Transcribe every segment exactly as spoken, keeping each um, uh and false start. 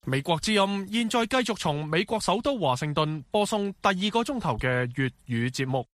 美國之音現在繼續從美國首都華盛頓播送第二個鐘頭嘅粵語節目。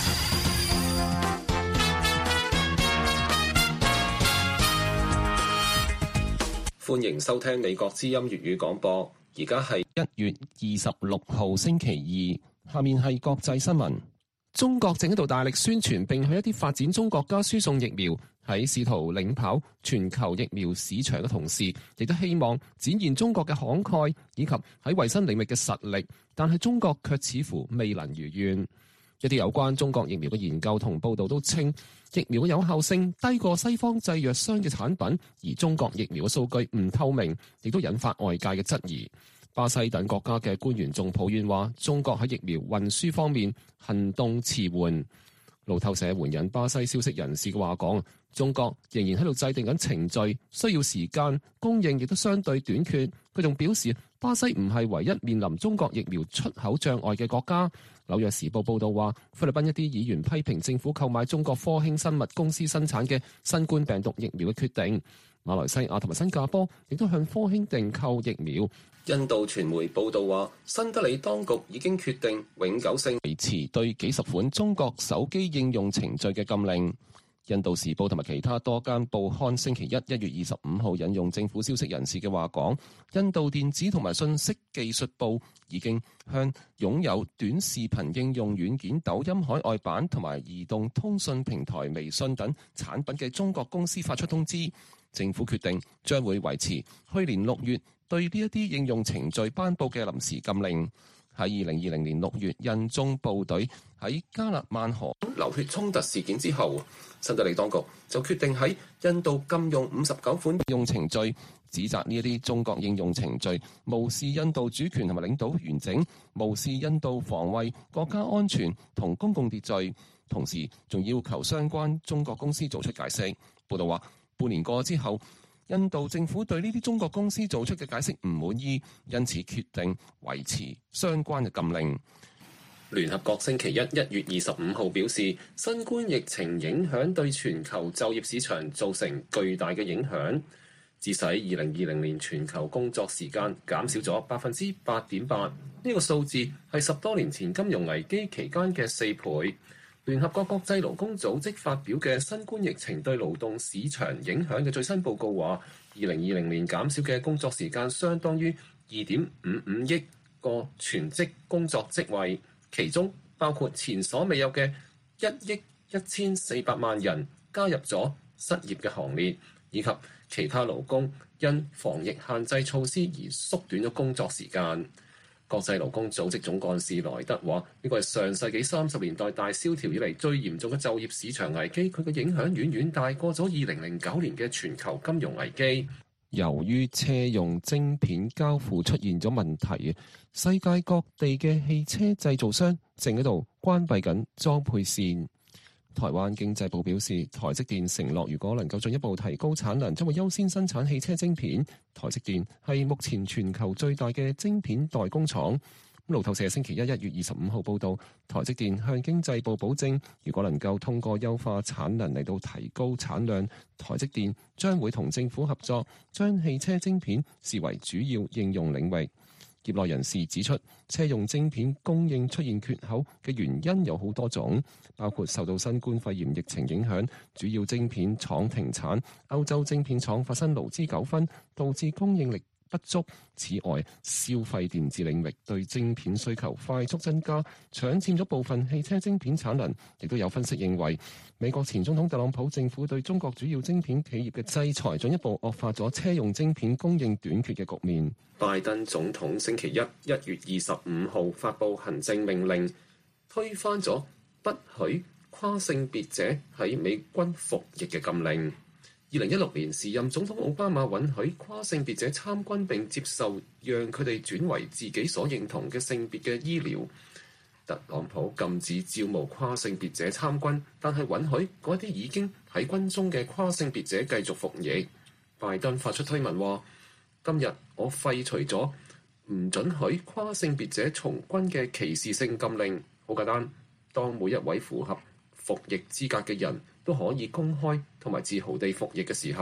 歡迎收聽美國之音粵語廣播。而家係一月二十六號星期二，下面係國際新聞。中國正喺度大力宣傳並向一啲發展中國家輸送疫苗，喺試圖領跑全球疫苗市場嘅同時，亦都希望展現中國嘅慷慨以及喺衛生領域嘅實力。但係中國卻似乎未能如願。一啲有關中國疫苗嘅研究同報道都稱，疫苗嘅有效性低過西方製藥商嘅產品，而中國疫苗嘅數據唔透明，亦都引發外界嘅質疑。巴西等國家嘅官員仲抱怨話，中國喺疫苗運輸方面行動遲緩。路透社援引巴西消息人士嘅話講，中國仍然喺度制定緊程序，需要時間，供應亦都相對短缺。佢仲表示，巴西唔係唯一面臨中國疫苗出口障礙嘅國家。紐約時報報道話，菲律賓一啲議員批評政府購買中國科興生物公司生產嘅新冠病毒疫苗嘅決定。馬來西亞同埋新加坡亦都向科興訂購疫苗。 印度傳媒報道話，新德里當局已經決定永久性維持對幾十款中國手機應用程序嘅禁令。印度時報同埋其他多間報刊星期一一月二十五號引用政府消息人士嘅話講，印度電子同埋信息技術部已經向擁有短視頻應用軟件抖音海外版同埋移動通訊平台微信等產品嘅中國公司發出通知。政府決定將會維持去年六月對呢一啲應用程序頒布嘅臨時禁令。喺二零二零年六月，印中部隊喺加勒萬河流血衝突事件之後，新德里當局就決定喺印度禁用五十九款應用程序，指責呢一啲中國應用程序無視印度主權同埋領土完整，無視印度防衛國家安全同公共秩序，同時仲要求相關中國公司做出解釋。報道話，半年過之後，印度政府對呢啲中國公司做出嘅解釋唔滿意，因此決定維持相關嘅禁令。 聯合國星期一一月二十五號表示，新冠疫情影響對全球就業市場造成巨大嘅影響，致使二零二零年全球工作時間減少咗百分之八點八。呢個數字係十多年前金融危機期間嘅四倍。聯合國國際勞工組織發表嘅新冠疫情對勞動市場影響嘅最新報告話，二零二零年減少嘅工作時間相當於二點五五億個全職工作職位，其中包括前所未有嘅一億一千四百萬人加入咗失業嘅行列，以及其他勞工因防疫限制措施而縮短咗工作時間。國際勞工組織總幹事萊德話：呢個係上世紀三十年代大蕭條以嚟最嚴重嘅就業市場危機，佢嘅影響遠遠大過咗二零零九年嘅全球金融危機。 由於車用晶片交付出現咗問題，世界各地嘅汽車製造商正喺度關閉緊裝配線。台灣經濟部表示，台積電承諾，如果能夠進一步提高產能，將會優先生產汽車晶片。台積電係目前全球最大嘅晶片代工廠。路透社星期一一月二十五號報導，台積電向經濟部保證，如果能夠通過優化產能嚟到提高產量，台積電將會同政府合作，將汽車晶片視為主要應用領域。業內人士指出，車用晶片供應出現缺口嘅原因有好多種，包括受到新冠肺炎疫情影響，主要晶片廠停產，歐洲晶片廠發生勞資糾紛，導致供應力不足。此外，消費電子領域對晶片需求快速增加，搶佔咗部分汽車晶片產能。亦都有分析認為，美國前總統特朗普政府對中國主要晶片企業嘅制裁，進一步惡化咗車用晶片供應短缺嘅局面。 拜登總統星期一一月二十五號發布行政命令，推翻咗不許跨性別者喺美軍服役嘅禁令。二零一六年，時任總統奧巴馬允許跨性別者參軍並接受讓佢哋轉為自己所認同嘅性別嘅醫療。特朗普禁止招募跨性別者參軍，但係允許嗰啲已經喺軍中嘅跨性別者繼續服役。拜登發出推文話：今日我廢除咗唔准許跨性別者從軍嘅歧視性禁令。好簡單，當每一位符合服役資格嘅人都可以公開同埋自豪地服役嘅時候，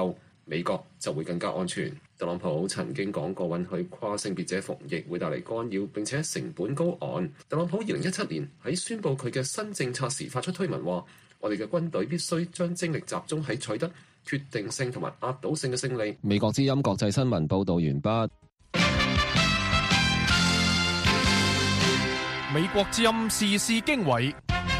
美國就會更加安全。特朗普曾經講過，允許跨性別者服役會帶嚟干擾，並且成本高昂。特朗普二零一七年喺宣布佢嘅新政策時發出推文話：我哋嘅軍隊必須將精力集中喺取得決定性同埋壓倒性嘅勝利。 美國之音國際新聞報導完畢。 美國之音時事經緯。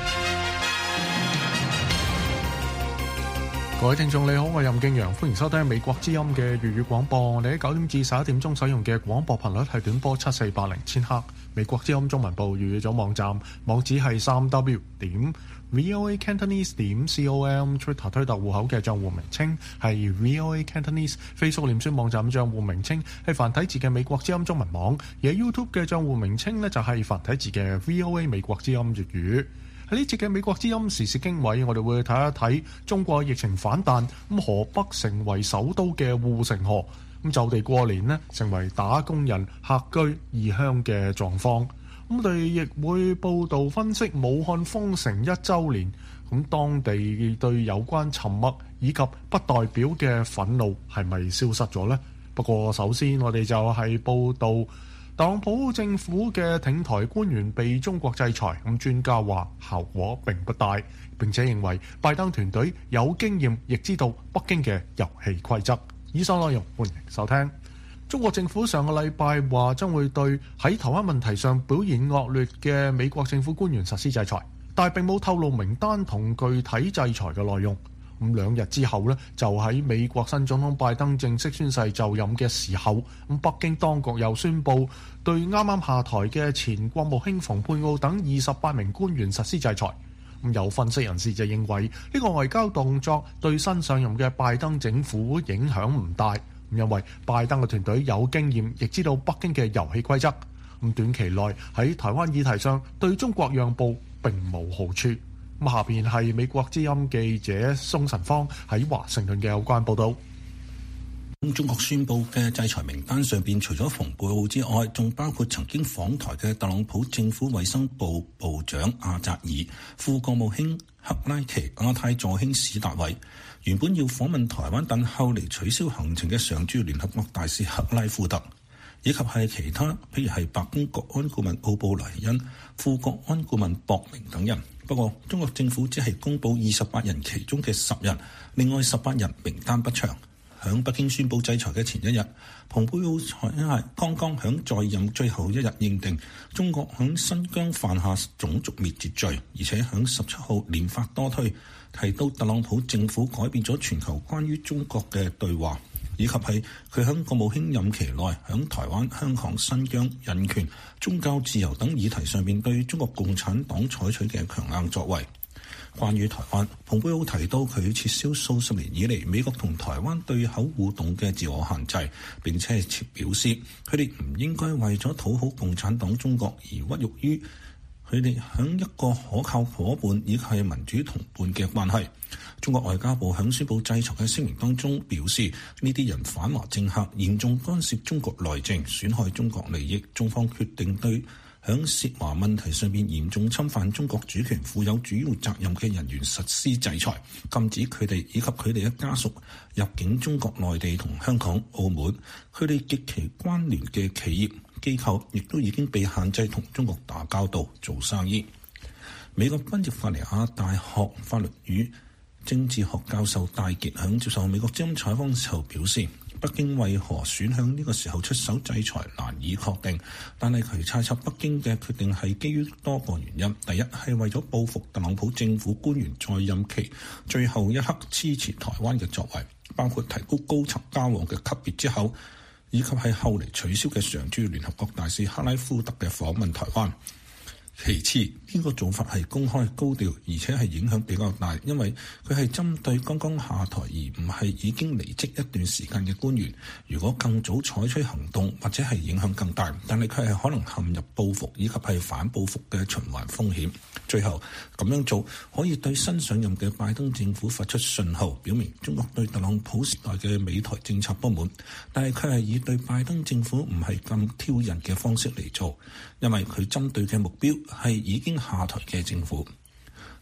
各位聽眾你好，我係任敬陽，歡迎收聽美國之音嘅粵語廣播。我哋喺九點至十一點鐘使用嘅廣播頻率係短波七四八零千赫。美國之音中文部粵語組網站網址係三 w 點 voa cantonese 點 com。Twitter 推特戶口嘅賬戶名稱係 voa cantonese。Facebook 臉書網站賬戶名稱係繁體字嘅美國之音中文網，而 YouTube 嘅賬戶名稱呢就係繁體字嘅 voa 美國之音粵語。喺呢節嘅美國之音時事經緯，我哋會睇一睇中國疫情反彈，咁河北成為首都嘅護城河，咁就地過年呢成為打工人客居異鄉嘅狀況。咁我哋亦會報導分析武漢封城一週年，咁當地對有關沉默以及不代表嘅憤怒係咪消失咗呢？不過首先我哋就係報導特朗普政府嘅挺台官員被中國制裁，咁專家話效果並不大，並且認為拜登團隊有經驗，亦知道北京嘅遊戲規則。以上內容歡迎收聽。中國政府上個禮拜話將會對喺台灣問題上表現惡劣嘅美國政府官員實施制裁，但係並冇透露名單同具體制裁嘅內容。咁兩日之後呢，就喺美國新總統拜登正式宣誓就任嘅時候，咁北京當局又宣布對啱啱下台嘅前國務卿蓬佩奧等二十八名官員實施制裁。咁有分析人士就認為呢個外交動作對新上任嘅拜登政府影響唔大，因為拜登嘅團隊有經驗，亦知道北京嘅遊戲規則。咁短期內喺台灣議題上對中國讓步並無好處。咁下邊係美國之音記者宋晨芳喺華盛頓嘅有關報導。 中國宣布嘅制裁名單上邊，除咗蓬佩奧之外，仲包括曾經訪台嘅特朗普政府衛生部部長阿扎爾、副國務卿克拉奇、亞太助卿史達偉，原本要訪問台灣但後嚟取消行程嘅常駐聯合國大使克拉夫特，以及係其他譬如係白宮國安顧問奧布萊恩、副國安顧問博明等人。不過中國政府只係公布二十八人其中嘅十人，另外十八人名單不詳。響北京宣布制裁嘅前一日，蓬佩奧才係剛剛響在任最後一日認定中國響新疆犯下種族滅絕罪，而且響十七號連發多推，提到特朗普政府改變咗全球關於中國嘅對話，以及係佢響國務卿任期內響台灣、香港、新疆、人權、宗教自由等議題上面對中國共產黨採取嘅強硬作為。關於台灣，蓬佩奧提到佢撤銷數十年以嚟美國同台灣對口互動嘅自我限制，並且係表示佢哋唔應該為咗討好共產黨中國而屈辱於佢哋響一個可靠夥伴以及係民主同伴嘅關係。中國外交部響宣布制裁嘅聲明當中表示，呢啲人反華政客嚴重干涉中國內政，損害中國利益，中方決定對響涉華問題上面嚴重侵犯中國主權、負有主要責任嘅人員實施制裁，禁止佢哋以及佢哋嘅家屬入境中國內地同香港、澳門。佢哋極其關聯嘅企業機構亦都已經被限制同中國打交道、做生意。美國賓夕法尼亞大學法律與政治學教授戴傑響接受美國之音採訪時候表示，北京為何選向呢個時候出手制裁難以確定，但係佢猜測北京嘅決定係基於多個原因。第一係為咗報復特朗普政府官員在任期最後一刻支持台灣嘅作為，包括提高高層交往嘅級別之後，以及係後嚟取消嘅常駐聯合國大使克拉夫特嘅訪問台灣。其次，呢個做法係公開高調，而且係影響比較大，因為佢係針對剛剛下台而唔係已經離職一段時間嘅官員。如果更早採取行動，或者係影響更大，但係佢係可能陷入報復以及係反報復嘅循環風險。最後咁樣做可以對新上任嘅拜登政府發出信號，表明中國對特朗普時代嘅美台政策不滿，但係佢係以對拜登政府唔係咁挑釁嘅方式嚟做，因為佢針對嘅目標係已經下台嘅政府。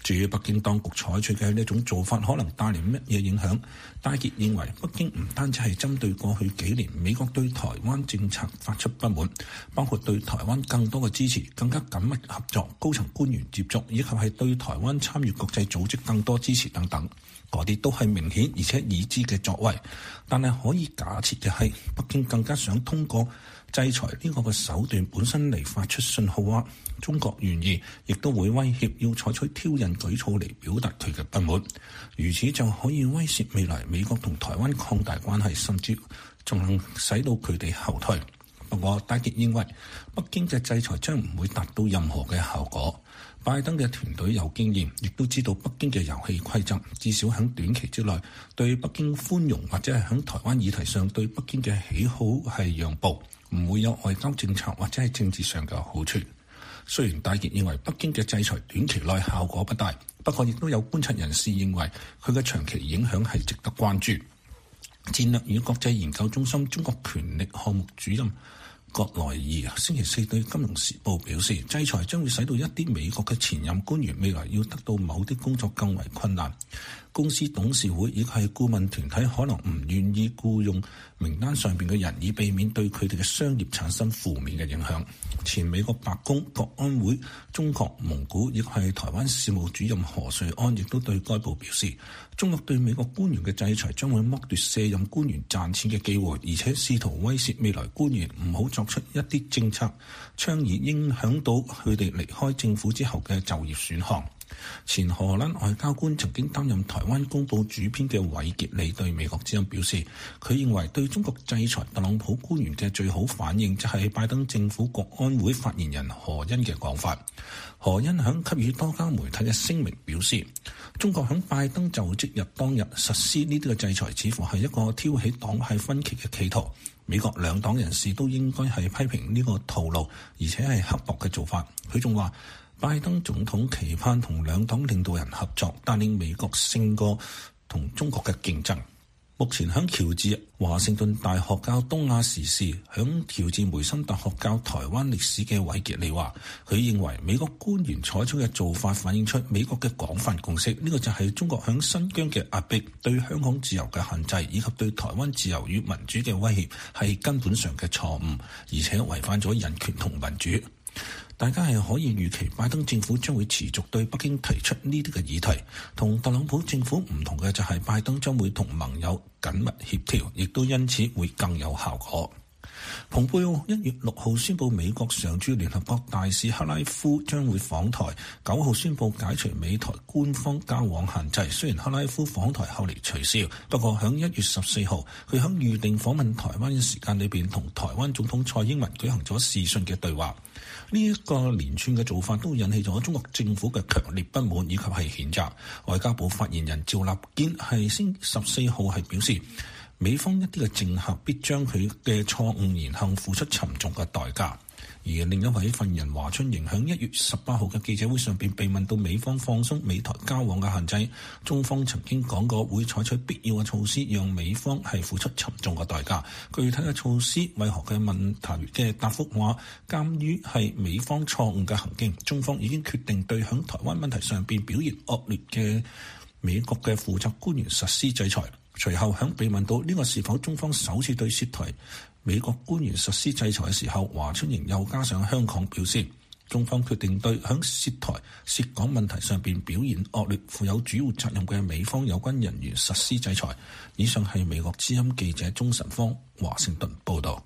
至於北京當局採取嘅呢一種做法可能帶嚟乜嘢影響，戴傑認為北京唔單止係針對過去幾年美國對台灣政策發出不滿，包括對台灣更多嘅支持、更加緊密合作、高層官員接觸，以及係對台灣參與國際組織更多支持等等，嗰啲都係明顯而且已知嘅作為。但係可以假設嘅係，北京更加想通過制裁呢個嘅手段本身嚟發出信號話，中國願意，亦都會威脅要採取挑釁舉措嚟表達佢嘅不滿，如此就可以威懾未來美國同台灣擴大關係，甚至仲能使到佢哋後退。不過戴傑認為北京嘅制裁將唔會達到任何嘅效果。拜登嘅團隊有經驗，亦都知道北京嘅遊戲規則，至少喺短期之內對北京寬容，或者係喺台灣議題上對北京嘅喜好係讓步，唔會有外交政策或者係政治上嘅好處。雖然戴傑認為北京嘅制裁短期內效果不大，不過亦都有觀察人士認為佢嘅長期影響係值得關注。戰略與國際研究中心中國權力項目主任葛萊爾星期四對《金融時報》表示，制裁將會使到一啲美國嘅前任官員未來要得到某啲工作更為困難。公司董事會以及係顧問團體可能唔願意僱用名單上邊嘅人，以避免對佢哋嘅商業產生負面嘅影響。前美國白宮、國安會、中國、蒙古以及係台灣事務主任何瑞安亦都對該報表示，中國對美國官員嘅制裁將會剝奪卸任官員賺錢嘅機會，而且試圖威脅未來官員唔好作出一啲政策倡議影響到佢哋離開政府之後嘅就業選項。前荷蘭外交官曾經擔任台灣公報主編嘅韋傑利對美國之音表示，佢認為對中國制裁特朗普官員嘅最好反應就係拜登政府國安會發言人何恩嘅講法。何恩響給予多家媒體嘅聲明表示，中國響拜登就職日當日實施呢啲嘅制裁，似乎係一個挑起黨派分歧嘅企圖。美國兩黨人士都應該係批評呢個套路，而且係刻薄嘅做法。佢仲話，拜登總統期盼同兩黨領導人合作，帶領美國勝過同中國嘅競爭。目前響喬治華盛頓大學教東亞時事，響喬治梅森大學教台灣歷史嘅韋傑利話，佢認為美國官員採取嘅做法反映出美國嘅廣泛共識，呢、這個就係中國響新疆嘅壓迫、對香港自由嘅限制以及對台灣自由與民主嘅威脅係根本上嘅錯誤，而且違反咗人權同民主。大家係可以預期拜登政府將會持續對北京提出呢啲嘅議題，同特朗普政府唔同嘅就係拜登將會同盟友緊密協調，亦都因此會更有效果。蓬佩奧一月六號宣布美國常駐聯合國大使克拉夫將會訪台，九號宣布解除美台官方交往限制。雖然克拉夫訪台後嚟取消，不過響一月十四號佢響預定訪問台灣嘅時間裏邊，同台灣總統蔡英文舉行咗視訊嘅對話。呢一個連串嘅做法都引起咗中國政府嘅強烈不滿以及係譴責。外交部發言人趙立堅係星期十四號係表示，美方一啲嘅政客必將佢嘅錯誤言行付出沉重嘅代價。而另一位發言人華春瑩響一月十八號嘅記者會上邊被問到美方放鬆美台交往嘅限制，中方曾經講過會採取必要嘅措施，讓美方係付出沉重嘅代價。具體嘅措施為何嘅問題嘅答覆話，鑑於係美方錯誤嘅行徑，中方已經決定對響台灣問題上邊表現惡劣嘅美國嘅負責官員實施制裁。隨後響被問到呢個是否中方首次對涉台美國官員實施制裁嘅時候，華春瑩又加上香港表示，中方決定對響涉台涉港問題上邊表現惡劣、負有主要責任嘅美方有關人員實施制裁。以上係美國之音記者鍾晨芳華盛頓報道。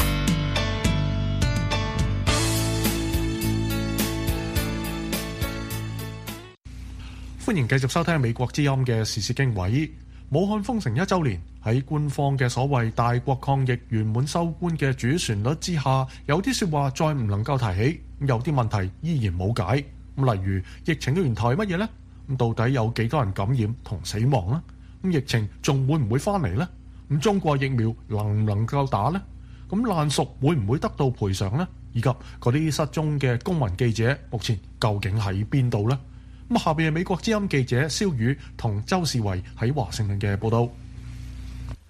歡迎繼續收聽美國之音嘅時事經緯。武漢封城一週年，喺官方嘅所謂大國抗疫圓滿收官嘅主旋律之下，有啲説話再唔能夠提起，有啲問題依然冇解。咁例如疫情嘅源頭係乜嘢呢？咁到底有幾多人感染同死亡呢？咁疫情仲會唔會翻嚟呢？咁中國疫苗能唔能夠打呢？咁爛熟會唔會得到賠償呢？以及嗰啲失蹤嘅公民記者目前究竟喺邊度呢？咁下邊係美國之音記者蕭宇同周士維喺華盛頓嘅報道。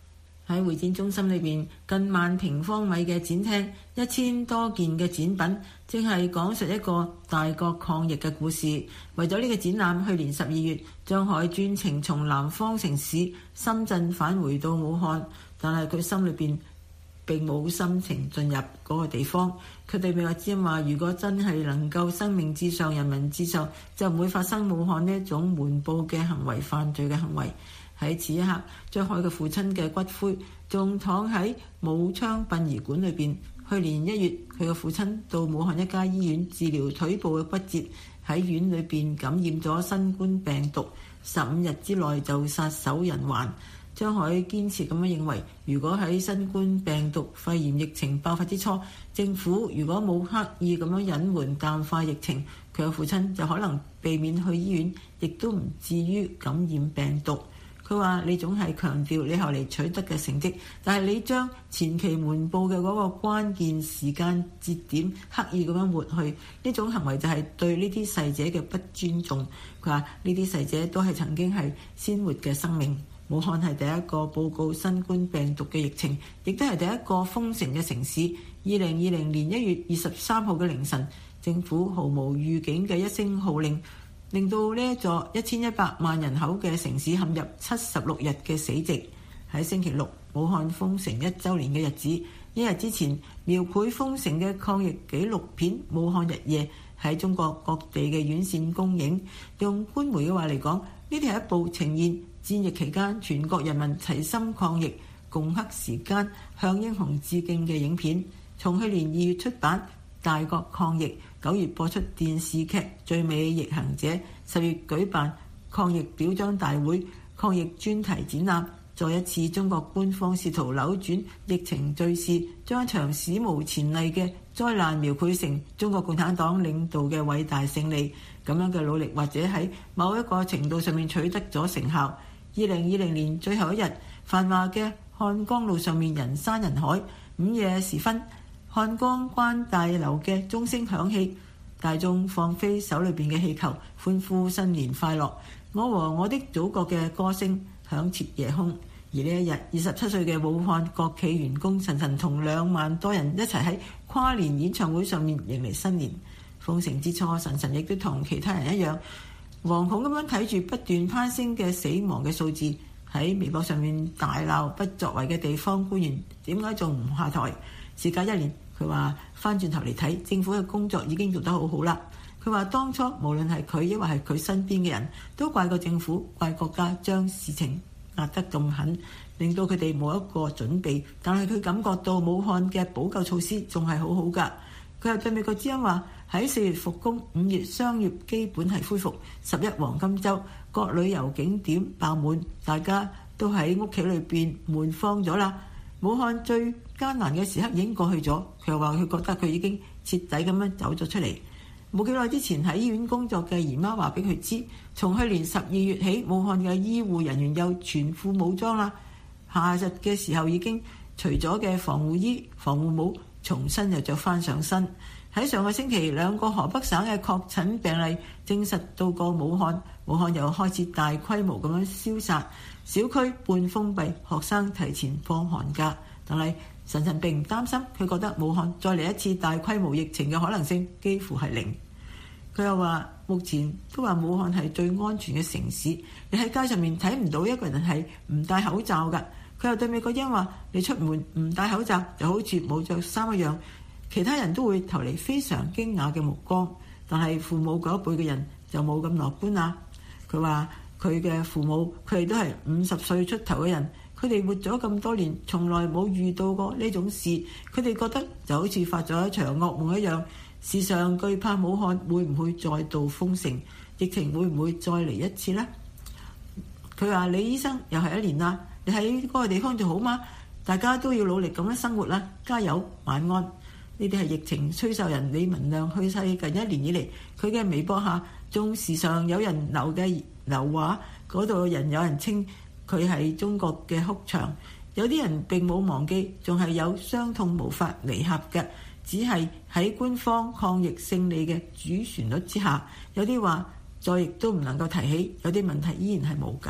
喺會展中心裏邊近萬平方米嘅展廳，一千多件嘅展品，正係講述一個大國抗疫嘅故事。為咗呢個展覽，去年十二月，張海專程從南方城市深圳返回到武漢，但係佢心裏邊並冇心情進入嗰個地方。佢對美國之音話：如果真係能夠生命至上、人民至上，就唔會發生武漢呢一種瞞報嘅行為、犯罪嘅行為。喺此一刻，張海嘅父親嘅骨灰仲躺喺武昌殯儀館裏邊。去年一月，佢嘅父親到武漢一家醫院治療腿部嘅骨折，喺院裏邊感染咗新冠病毒，十五日之內就殺手人寰。張海堅持咁樣認為，如果喺新冠病毒肺炎疫情爆發之初，政府如果冇刻意咁樣隱瞞淡化疫情，佢嘅父親就可能避免去醫院，亦都唔至於感染病毒。佢話：你總係強調你後嚟取得嘅成績，但係你將前期瞞報嘅嗰個關鍵時間節點刻意咁樣抹去，呢種行為就係對呢啲逝者嘅不尊重。佢話：呢啲逝者都係曾經係鮮活嘅生命。武漢係第一個報告新冠病毒嘅疫情，亦都係第一個封城嘅城市。二零二零年一月二十三號嘅凌晨，政府毫無預警嘅一聲號令，令到呢一座一千一百萬人口嘅城市陷入七十六日嘅死寂。喺星期六，武漢封城一週年嘅日子，一日之前，描繪封城嘅抗疫紀錄片《武漢日夜》喺中國各地嘅院線公映。用官媒嘅話嚟講，呢啲係一部呈現戰疫期間全國人民齊心抗疫、共克時艱、向英雄致敬嘅影片。從去年二月出版《大國抗疫》，九月播出電視劇《最美逆行者》，十月舉辦抗疫表彰大會、抗疫專題展覽。再一次，中國官方試圖扭轉疫情敘事，將一場史無前例嘅災難描繪成中國共產黨領導嘅偉大勝利。咁樣嘅努力或者喺某一個程度上面取得咗成效。二零二零年最後一日，繁華嘅漢江路上面人山人海。午夜時分，漢江關大樓嘅鐘聲響起，大眾放飛手裏邊嘅氣球，歡呼新年快樂。我和我的祖國嘅歌聲響徹夜空。而呢一日，二十七歲嘅武漢國企員工陳晨同兩萬多人一齊喺跨年演唱會上面迎嚟新年。封城之初，陳晨亦都同其他人一樣，惶恐咁樣睇住不斷攀升嘅死亡嘅數字，喺微博上面大鬧不作為嘅地方官員點解仲唔下台。事隔一年，佢話翻轉頭嚟睇，政府嘅工作已經做得好好啦。佢話當初無論係佢抑或係佢身邊嘅人都怪過政府、怪國家將事情壓得咁狠，令到佢哋冇一個準備。但係佢感覺到武漢嘅補救措施仲係好好㗎。佢又對美國之音話：喺四月復工，五月商業基本係恢復，十一黃金週各旅遊景點爆滿，大家都喺屋企裏邊悶慌咗啦。武漢最艱難嘅時刻已經過去咗。佢又話佢覺得佢已經徹底咁樣走咗出嚟。冇幾耐之前喺醫院工作嘅姨媽話俾佢知，從去年十二月起，武漢嘅醫護人員又全副武裝啦。夏日嘅時候已經除咗嘅防護衣、防護帽，重新又着翻上身。喺上個星期，兩個河北省嘅確診病例證實到過武漢，武漢又開始大規模咁樣消殺，小區半封閉，學生提前放寒假。但係陳晨並唔擔心，佢覺得武漢再嚟一次大規模疫情嘅可能性幾乎係零。佢又話：目前都話武漢係最安全嘅城市，你喺街上面睇唔到一個人係唔戴口罩㗎。佢又對美國音話：你出門唔戴口罩就好似冇着衫一樣，其他人都會投嚟非常驚訝嘅目光。但係父母嗰一輩嘅人就冇咁樂觀啦。佢話佢嘅父母佢哋都係五十歲出頭嘅人，佢哋活咗咁多年，從來冇遇到過呢種事，佢哋覺得就好似發咗一場噩夢一樣。時常懼怕武漢會唔會再度封城，疫情會唔會再嚟一次呢？佢話：李醫生又係一年啦，你喺嗰個地方就好嗎？大家都要努力咁樣生活啦，加油，晚安。呢啲係疫情吹哨人李文亮去世近一年以嚟，佢嘅微博下仲時常有人留嘅留話，嗰度人有人稱佢係中國嘅哭牆，有啲人並冇忘記，仲係有傷痛無法彌合嘅。只係喺官方抗疫勝利嘅主旋律之下，有啲話再亦都唔能夠提起，有啲問題依然係無解。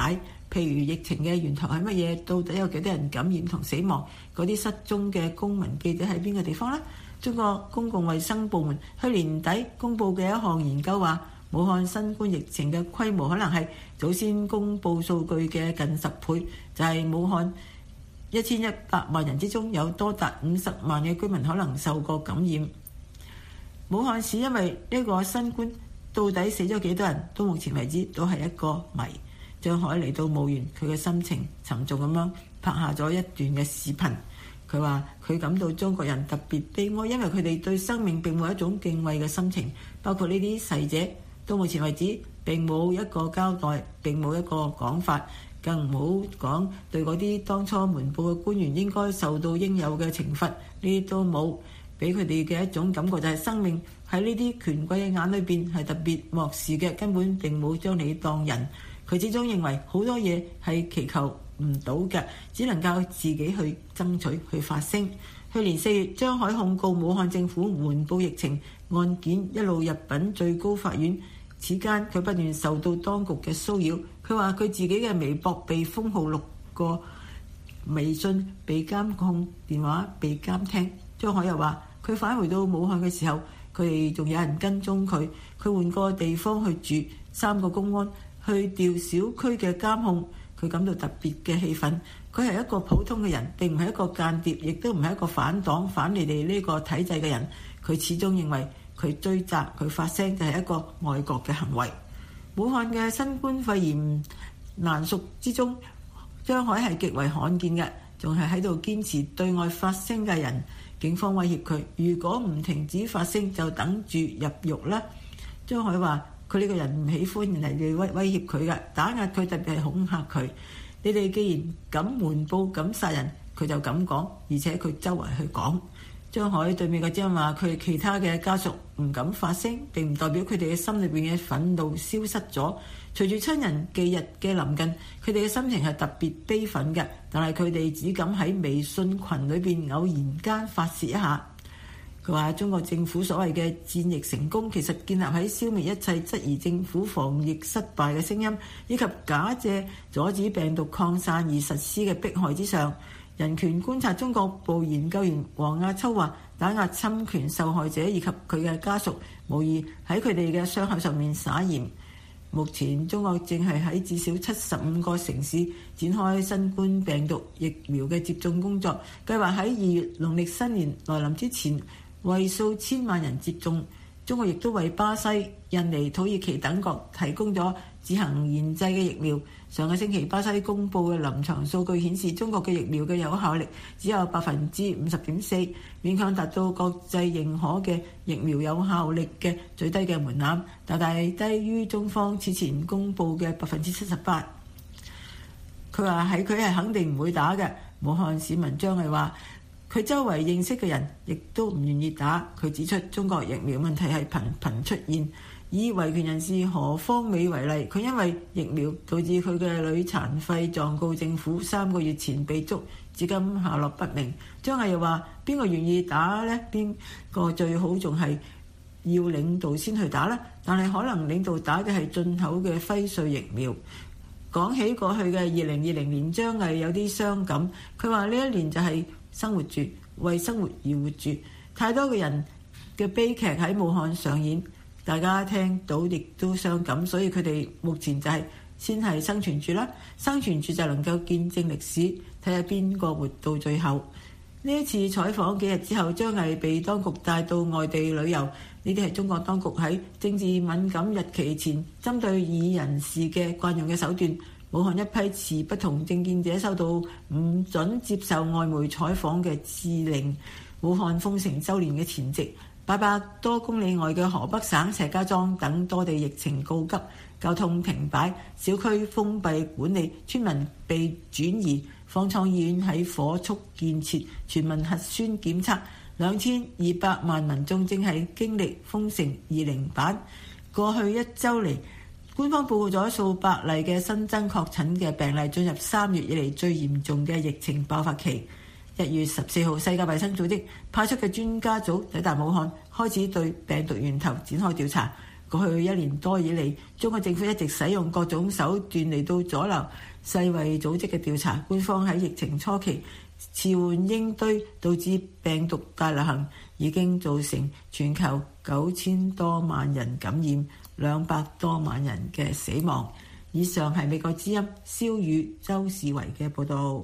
譬如疫情嘅源頭係乜嘢，到底有幾多人感染同死亡，嗰啲失蹤嘅公民記者喺邊個地方呢？中國公共衛生部門去年底公佈嘅一項研究話，武漢新冠疫情嘅規模可能係早先公佈數據嘅近十倍，就係、是、武漢一千一百萬人之中有多達五十萬嘅居民可能受過感染。武漢市因為呢個新冠到底死咗幾多人，到目前為止都係一個謎。張海嚟到墓園，佢嘅心情沉重咁樣拍下咗一段嘅視頻。佢話佢感到中國人特別悲哀，因為佢哋對生命並冇一種敬畏嘅心情，包括呢啲逝者。到目前為止並冇一個交代，並冇一個講法，更唔好講對嗰啲當初瞞報嘅官員應該受到應有嘅懲罰，呢啲都冇。俾佢哋嘅一種感覺就係生命喺呢啲權貴嘅眼裏邊係特別漠視嘅，根本並冇將你當人。佢始終認為好多嘢係祈求唔到嘅，只能夠自己去爭取去發聲。去年四月，張海控告武漢政府瞞報疫情案件一路入稟最高法院，此間佢不斷受到當局嘅騷擾。佢話佢自己嘅微博被封號六個，微信被監控，電話被監聽。張海又話佢返回到武漢嘅時候，佢哋仲有人跟蹤佢，佢換個地方去住，三個公安去調小區嘅監控，佢感到特別嘅氣憤。佢係一個普通嘅人，並唔係一個間諜，亦都唔係一個反黨反你哋呢個體制嘅人。佢始終認為佢追責佢發聲就係一個愛國嘅行為。武漢嘅新冠肺炎難屬之中，張海係極為罕見嘅，仲係喺度堅持對外發聲嘅人。警方威脅佢，如果唔停止發聲，就等住入獄啦。張海話：佢呢個人唔喜歡人哋威威脅佢嘅，打壓佢，特別係恐嚇佢。你哋既然敢瞞報、敢殺人，佢就敢講，而且佢周圍去講。張海對面嘅張話：佢其他嘅家屬唔敢發聲，並唔代表佢哋嘅心裏邊嘅憤怒消失咗。隨住親人忌日嘅臨近，佢哋嘅心情係特別悲憤嘅，但係佢哋只敢喺微信群裏邊偶然間發泄一下。佢話中國政府所謂嘅戰役成功，其實建立喺消滅一切質疑政府防疫失敗嘅聲音，以及假借阻止病毒擴散而實施嘅迫害之上。人權觀察中國部研究員黃亞秋話：打壓侵權受害者以及佢嘅家屬，無疑喺佢哋嘅傷口上面灑鹽。目前中國正係喺至少七十五個城市展開新冠病毒疫苗嘅接種工作，計劃喺二月農曆新年來臨之前為數千萬人接種。中國亦都為巴西、印尼、土耳其等國提供咗自行研製嘅疫苗。上個星期巴西公布嘅臨床數據顯示，中國嘅疫苗嘅有效力只有百分之五十點四，勉強達到國際認可嘅疫苗有效力嘅最低嘅門檻，大大低於中方此前公布嘅百分之七十八。佢話喺佢係肯定唔會打嘅。武漢市民張毅話：佢周圍認識嘅人亦都唔願意打。佢指出中國疫苗問題係頻頻出現。以維權人士何方美為例，佢因為疫苗導致佢嘅女殘廢狀告政府，三個月前被捉，至今下落不明。張毅又話：邊個願意打呢？邊個最好仲係要領導先去打呢？但係可能領導打嘅係進口嘅輝瑞疫苗。講起過去嘅二零二零年，張毅有啲傷感。佢話呢一年就係生活住，為生活而活住。太多嘅人嘅悲劇喺武漢上演。大家聽到亦都傷感，所以佢哋目前就係先係生存住啦，生存住就能夠見證歷史，睇下邊個活到最後。呢一次採訪幾日之後，張毅被當局帶到外地旅遊，呢啲係中國當局喺政治敏感日期前針對異人士嘅慣用嘅手段。武漢一批持不同政見者收到唔准接受外媒採訪嘅指令。武漢封城週年嘅前夕，八百多公里外嘅河北省石家莊等多地疫情告急，交通停擺，小區封閉管理，村民被轉移。方艙醫院喺火速建設，全民核酸檢測，兩千二百萬民眾正係經歷封城二零版。過去一週嚟，官方報告咗數百例嘅新增確診嘅病例，進入三月以嚟最嚴重嘅疫情爆發期。一月十四號，世界衛生組織派出嘅專家組抵達武漢，開始對病毒源頭展開調查。 過去一年多以嚟，中國政府一直使用各種手段嚟到阻撓世衛組織嘅調查。官方喺疫情初期遲緩應對，導致病毒大流行，已經造成全球九千多萬人感染，兩百多萬人嘅死亡。以上係美國之音蕭宇周士維嘅報導。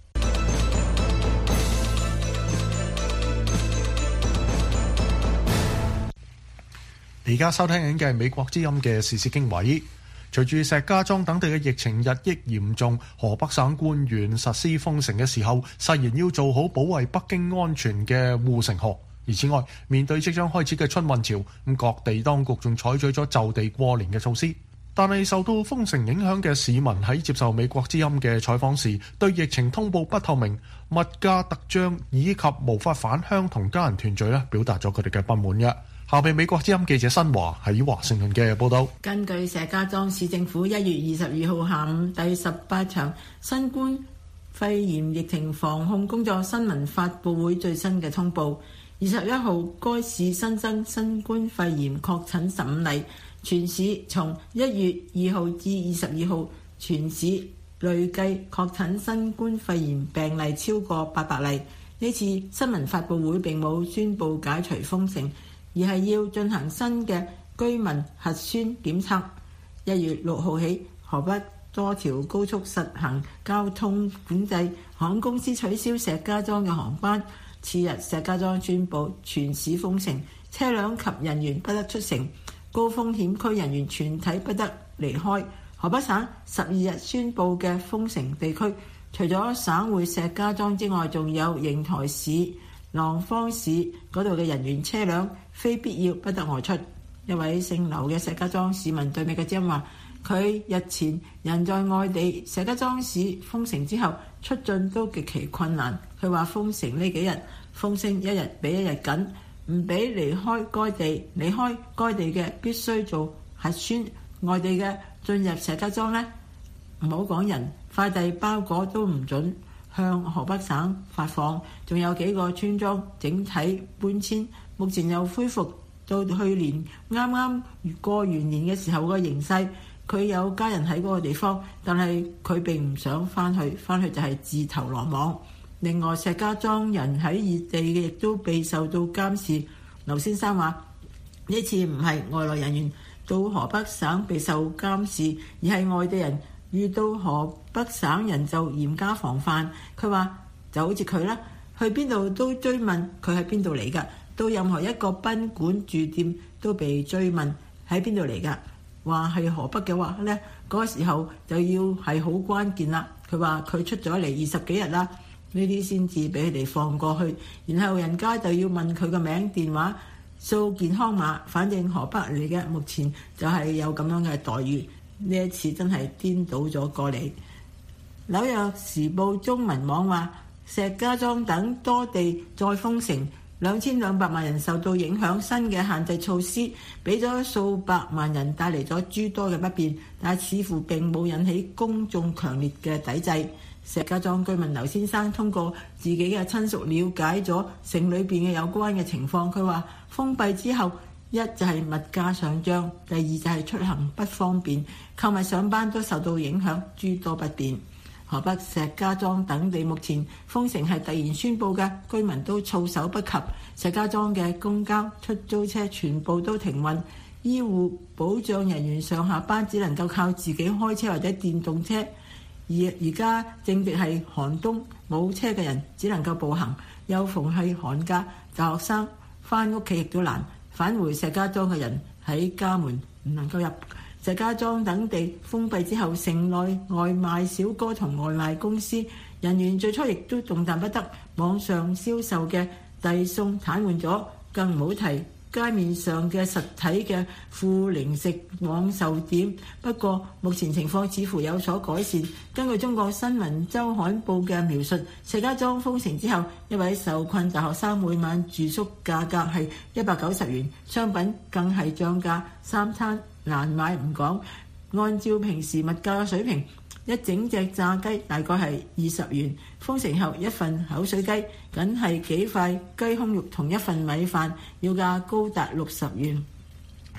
而家收聽緊嘅係美國之音嘅時事經緯。隨住石家莊等地嘅疫情日益嚴重，河北省官員實施封城嘅時候，誓言要做好保衛北京安全嘅護城河。而此外，面對即將開始嘅春運潮，咁各地當局仲採取咗就地過年嘅措施。但係受到封城影響嘅市民喺接受美國之音嘅採訪時，對疫情通報不透明、物價突漲以及無法返鄉同家人團聚咧，表達咗佢哋嘅不滿嘅。下邊美國之音記者新華喺華盛頓嘅報道。 根據石家莊市政府一月二十二號下午第十八場新冠肺炎疫情防控工作新聞發佈會最新嘅通報，二十一號該市新增新冠肺炎確診十五例，全市從一月二號至二十二號全市累計確診新冠肺炎病例超過八百例。呢次新聞發佈會並冇宣布解除封城，而係要進行新嘅居民核酸檢測。一月六號起，河北多條高速實行交通管制，航空公司取消石家莊嘅航班。次日，石家莊宣布全市封城，車輛及人員不得出城，高風險區人員全體不得離開。河北省十二日宣布嘅封城地區，除咗省會石家莊之外，仲有邢台市、廊坊市嗰度嘅人員車輛非必要不得外出。一位姓劉嘅石家莊市民對美國之音話，佢日前人在外地，石家莊市封城之後出進都極其困難。佢話封城呢幾日風聲一日比一日緊，唔俾離開該地，離開該地嘅必須做核酸，外地嘅進入石家莊呢，唔好講人，快遞包裹都唔准向河北省發放，仲有幾個村莊整體搬遷，目前又恢復到去年啱啱過完年嘅時候個形勢。佢有家人喺嗰個地方，但係佢並唔想翻去，翻去就係自投羅網。另外，石家莊人喺異地嘅亦都備受到監視。劉先生話：呢次唔係外來人員到河北省備受監視，而係外地人遇到河北省人就嚴加防範。佢話就好似佢啦，去邊度都追問佢喺邊度嚟㗎，到任何一個賓館住店都被追問喺邊度嚟㗎。話係河北嘅話呢，嗰個時候就要係好關鍵啦。佢話佢出咗嚟二十幾日啦，呢啲先至俾佢哋放過去，然後人家就要問佢個名、電話、掃健康碼，反正河北嚟嘅，目前就係有咁樣嘅待遇。呢一次真係顛倒咗過嚟。紐約時報中文網話，石家莊等多地再封城，兩千兩百萬人受到影響，新嘅限制措施俾咗數百萬人帶嚟咗諸多嘅不便，但係似乎並冇引起公眾強烈嘅抵制。石家莊居民劉先生通過自己嘅親屬了解咗城裏邊嘅有關嘅情況，佢話封閉之後，一就係物價上漲，第二就係出行不方便，購物上班都受到影響，諸多不便。河北石家莊等地目前封城係突然宣布嘅，居民都措手不及。石家莊嘅公交、出租車全部都停運，醫護保障人員上下班只能夠靠自己開車或者電動車。而而家正值係寒冬，冇車嘅人只能夠步行。又逢係寒假，大學生翻屋企亦都難。返回石家莊嘅人喺家門唔能夠入。石家莊等地封閉之後，城內外賣小哥同外賣公司人員最初亦都動彈不得，網上銷售嘅遞送癱瘓咗，更唔好提街面上嘅實體嘅副零食網售店。不過目前情況似乎有所改善。根據中國新聞週刊報嘅描述，石家莊封城之後，一位受困大學生每晚住宿價格係一百九十元，商品更係漲價，三餐難買唔講。按照平時物價嘅水平，一整隻炸雞大概係二十元，封城後一份口水雞僅係幾塊雞胸肉同一份米飯，要價高達六十元。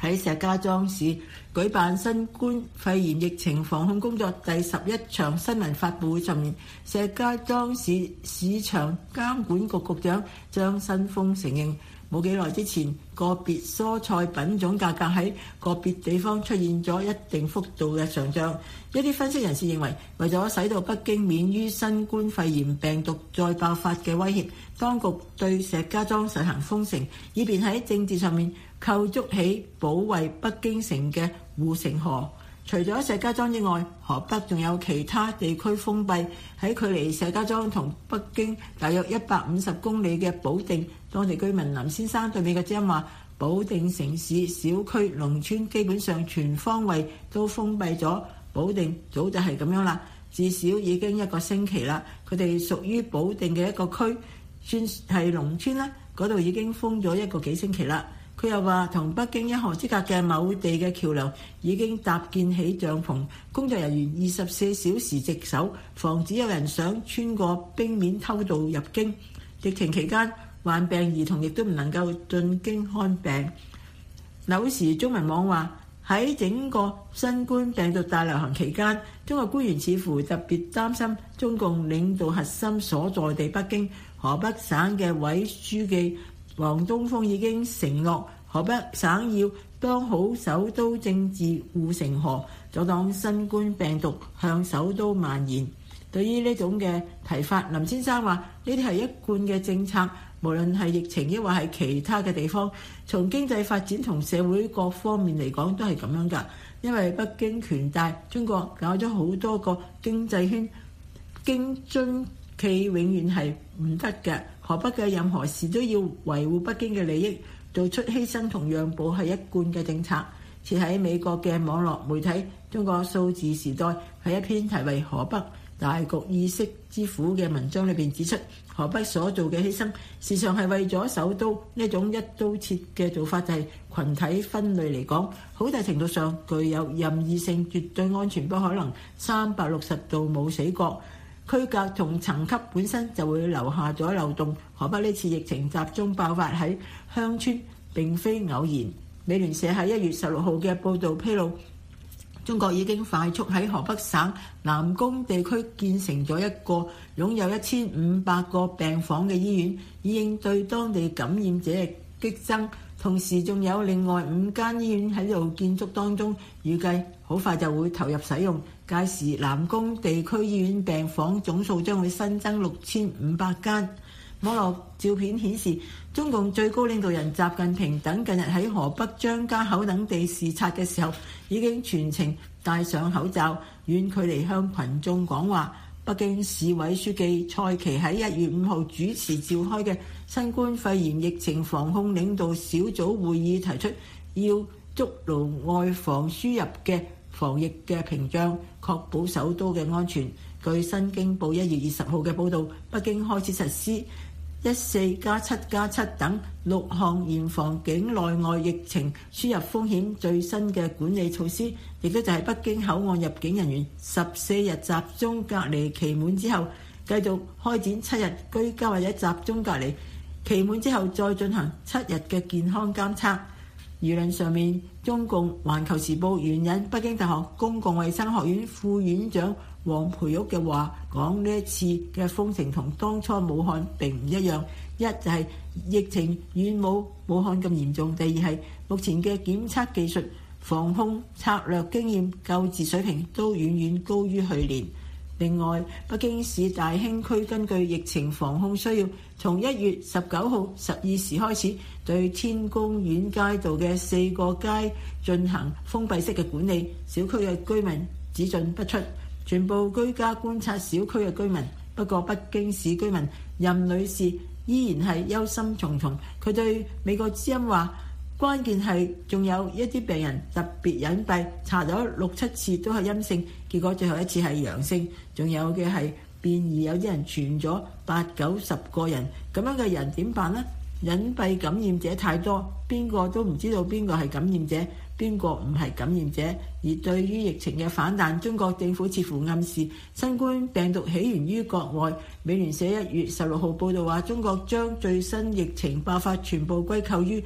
喺石家莊市舉辦新冠肺炎疫情防控工作第十一場新聞發佈會上面，石家莊市市場監管局局長張新峰承認，冇幾耐之前，個別蔬菜品種價格喺個別地方出現咗一定幅度嘅上漲。一啲分析人士認為，為咗使到北京免於新冠肺炎病毒再爆發嘅威脅，當局對石家莊實行封城，以便喺政治上面構築起保衛北京城嘅護城河。除咗石家莊之外，河北仲有其他地區封閉。喺距離石家莊同北京大約一百五十公里嘅保定，當地居民林先生對美國之音話，保定城市、小區、農村基本上全方位都封閉咗。保定早就係咁樣啦，至少已經一個星期啦。佢哋屬於保定嘅一個區，算係農村啦，嗰度已經封咗一個幾星期啦。佢又話，同北京一河之隔嘅某地嘅橋梁已經搭建起帳篷，工作人員二十四小時值守，防止有人想穿過冰面偷渡入京。疫情期間，患病兒童亦都唔能夠進京看病。紐時中文網話，喺整個新冠病毒大流行期間，中國官員似乎特別擔心中共領導核心所在地北京。河北省嘅委書記王東峰已經承諾，河北省要當好首都政治護城河，阻擋新冠病毒向首都蔓延。對於呢種嘅提法，林先生話：呢啲係一貫嘅政策，無論係疫情抑或係其他嘅地方，從經濟發展同社會各方面嚟講都係咁樣㗎。因為北京權大，中國搞咗好多個經濟圈，京津冀永遠係唔得嘅。河北嘅任何事都要維護北京嘅利益，做出犧牲同讓步係一貫嘅政策。設喺美國嘅網絡媒體《中國數字時代》喺一篇題為《河北大局意識之苦》嘅文章裏邊指出，河北所做嘅犧牲時常係為咗首都。呢種一刀切嘅做法就係群體分類嚟講，好大程度上具有任意性，絕對安全不可能三百六十度冇死角。區隔同層級本身就會留下咗漏洞。河北呢次疫情集中爆發喺鄉村並非偶然。美聯社喺一月十六號嘅報導披露，中國已經快速喺河北省南宮地區建成咗一個擁有一千五百個病房嘅醫院，以應對當地感染者嘅激增。同時仲有另外五間醫院喺度建築當中，預計好快就會投入使用。屆時南宮地區醫院病房總數將會新增六千五百間。網絡照片顯示，中共最高領導人習近平等近日喺河北張家口等地視察嘅時候，已經全程戴上口罩，遠距離向群眾講話。北京市委書記蔡奇喺一月五號主持召開嘅新冠肺炎疫情防控領導小組會議提出，要築牢外防輸入嘅防疫嘅屏障，確保首都嘅安全。據新京報一月二十號嘅報導，北京開始實施一四加七加七等六項嚴防境內外疫情輸入風險最新嘅管理措施，亦都就係北京口岸入境人員十四日集中隔離期滿之後，繼續開展七日居家或者集中隔離，期滿之後再進行七日嘅健康監測。輿論上面，中共《環球時報》援引北京大學公共衛生學院副院長黃培玉嘅話講，呢一次嘅封城同當初武漢並唔一樣。一就係疫情遠冇武漢咁嚴重，第二係目前嘅檢測技術、防控策略經驗、救治水平都遠遠高於去年。另外，北京市大興區根據疫情防控需要，從一月十九號十二時開始，對天宮苑街道嘅四個街進行封閉式嘅管理，小區嘅居民只進不出，全部居家觀察小區嘅居民。不過，北京市居民任女士依然係憂心忡忡，佢對美國之音話：關鍵係仲有一啲病人特別隱蔽，查咗六七次都係陰性，結果最後一次係陽性，仲有嘅係變異，有啲人傳咗八九十個人，咁樣嘅人點辦呢？隱蔽感染者太多，邊個都唔知道邊個係感染者，邊個唔係感染者。而對於疫情嘅反彈，中國政府似乎暗示新冠病毒起源於國外。美聯社一月十六號報道話，中國將最新疫情爆發全部歸咎於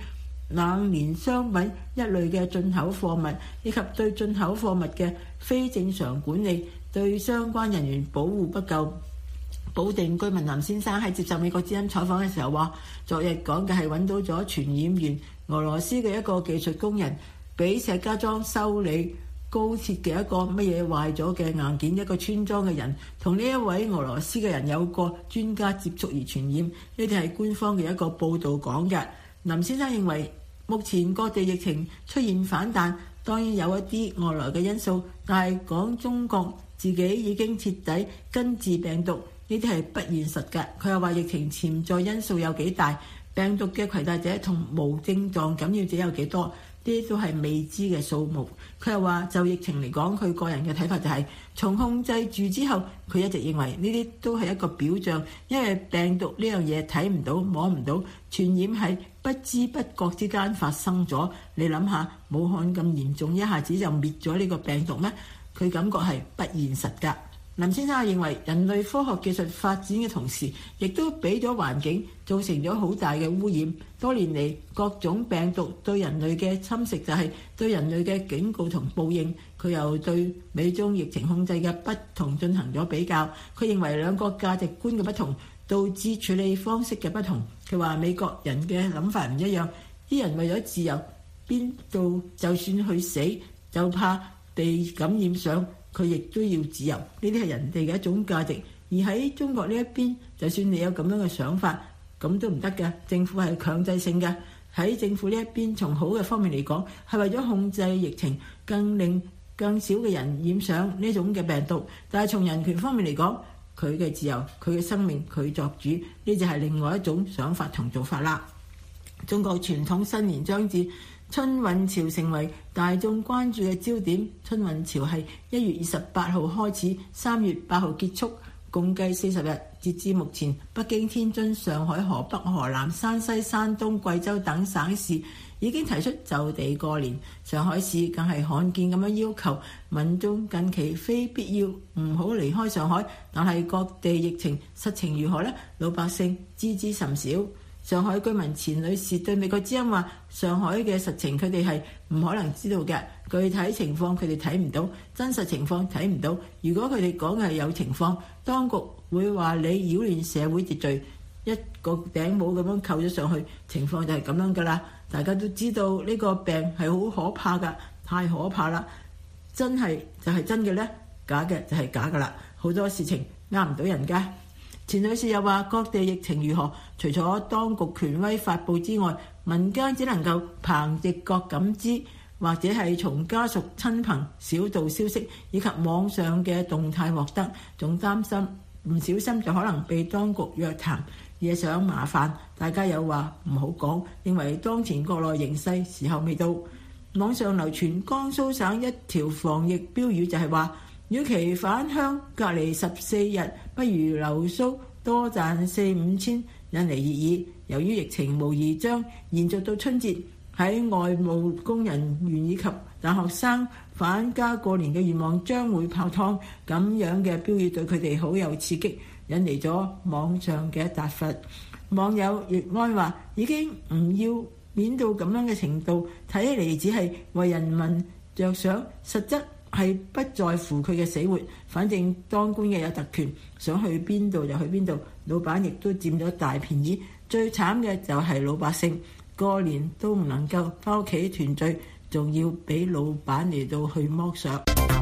冷鏈商品一類嘅進口貨物，以及對進口貨物嘅非正常管理，對相關人員保護不夠。保定居民林先生喺接受美國之音採訪嘅時候話，昨日講嘅係揾到咗傳染源，俄羅斯嘅一個技術工人俾石家莊修理高鐵嘅一個乜嘢壞咗嘅硬件，一個村莊嘅人同呢一位俄羅斯嘅人有個專家接觸而傳染，呢啲係官方嘅一個報導講嘅。林先生認為目前各地疫情出現反彈，當然有一啲外來嘅因素，但係講中國自己已經徹底根治病毒，呢啲係不現實嘅。佢又話疫情潛在因素有幾大，病毒嘅攜帶者同無症狀感染者有幾多，呢啲都係未知嘅數目。佢又話就疫情嚟講，佢個人嘅睇法就係、是、從控制住之後，佢一直認為呢啲都係一個表象，因為病毒呢樣嘢睇唔到摸唔到，傳染係不知不覺之間發生咗。你諗下，武漢咁嚴重，一下子就滅咗呢個病毒咩？佢感覺係不現實㗎。林先生認為人類科學技術發展嘅同時，亦都俾咗環境造成咗好大嘅污染。多年嚟各種病毒對人類嘅侵蝕就係對人類嘅警告同報應。佢又對美中疫情控制嘅不同進行咗比較。佢認為兩個價值觀嘅不同導致處理方式嘅不同。佢話美國人嘅諗法唔一樣，啲人為咗自由，邊度就算去死就怕被感染上。佢亦都要自由，呢啲係人哋嘅一種價值。而喺中國呢一邊，就算你有咁樣嘅想法，咁都唔得嘅。政府係強制性嘅。喺政府呢一邊，從好嘅方面嚟講，係為咗控制疫情，更令更少嘅人染上呢種嘅病毒。但係從人權方面嚟講，佢嘅自由、佢嘅生命，佢作主，呢就係另外一種想法同做法啦。中國傳統新年將至，春運潮成為大眾關注嘅焦點。春運潮係一月二十八號開始，三月八號結束，共計四十日。截至目前，北京、天津、上海、河北、河南、山西、山東、貴州等省市已經提出就地過年。上海市更係罕見咁樣要求民眾近期非必要唔好離開上海。但係各地疫情實情如何呢？老百姓知之甚少。上海居民錢女士對美國之音話：上海嘅實情佢哋係唔可能知道嘅，具體情況佢哋睇唔到，真實情況睇唔到。如果佢哋講嘅係有情況，當局會話你擾亂社會秩序，一個頂帽咁樣扣咗上去，情況就係咁樣噶啦。大家都知道呢個病係好可怕噶，太可怕啦！真係就係真嘅呢，假嘅就係假噶啦，好多事情呃唔到人噶。錢女士又話：各地疫情如何，除咗當局權威發布之外，民間只能夠憑直覺感知，或者係從家屬親朋小道消息以及網上嘅動態獲得，仲擔心唔小心就可能被當局約談，惹上麻煩。大家有話唔好講，認為當前國內形勢時候未到。網上流傳江蘇省一條防疫標語就係話：與其返鄉隔離十四日，不如留蘇多賺四五千，引嚟熱議。由於疫情無疑將延續到春節，喺外務工人員以及大學生返家過年嘅願望將會泡湯。咁樣嘅標語對佢哋好有刺激，引嚟咗網上嘅答覆。網友月安話：已經唔要面到咁樣嘅程度，睇起嚟只係為人民着想，實質係不在乎佢嘅死活，反正當官嘅有特權，想去邊度就去邊度，老闆亦都佔咗大便宜。最慘嘅就係老百姓過年都唔能夠返屋企團聚，仲要俾老闆嚟到去剝削。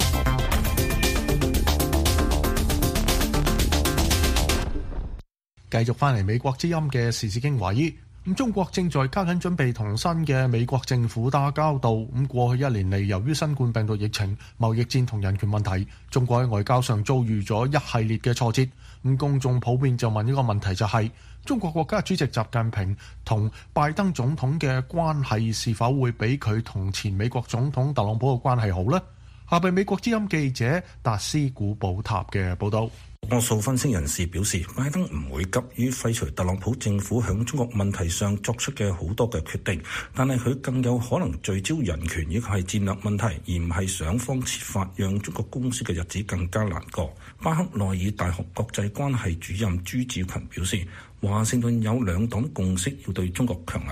繼續翻嚟美國之音嘅時事經華醫。咁中國正在加緊準備同新嘅美國政府打交道。咁過去一年嚟，由於新冠病毒疫情、貿易戰同人權問題，中國喺外交上遭遇咗一系列嘅挫折。咁公眾普遍就問一個問題，就係、是、中國國家主席習近平同拜登總統嘅關係是否會比佢同前美國總統特朗普嘅關係好呢？下邊美國之音記者達斯古堡塔嘅報導。 多數分析人士表示，拜登唔會急於廢除特朗普政府響中國問題上作出嘅好多嘅決定，但係佢更有可能聚焦人權以及係戰略問題，而唔係想方設法讓中國公司嘅日子更加難過。巴克內爾大學國際關係主任朱志群表示，華盛頓有兩黨共識要對中國強硬。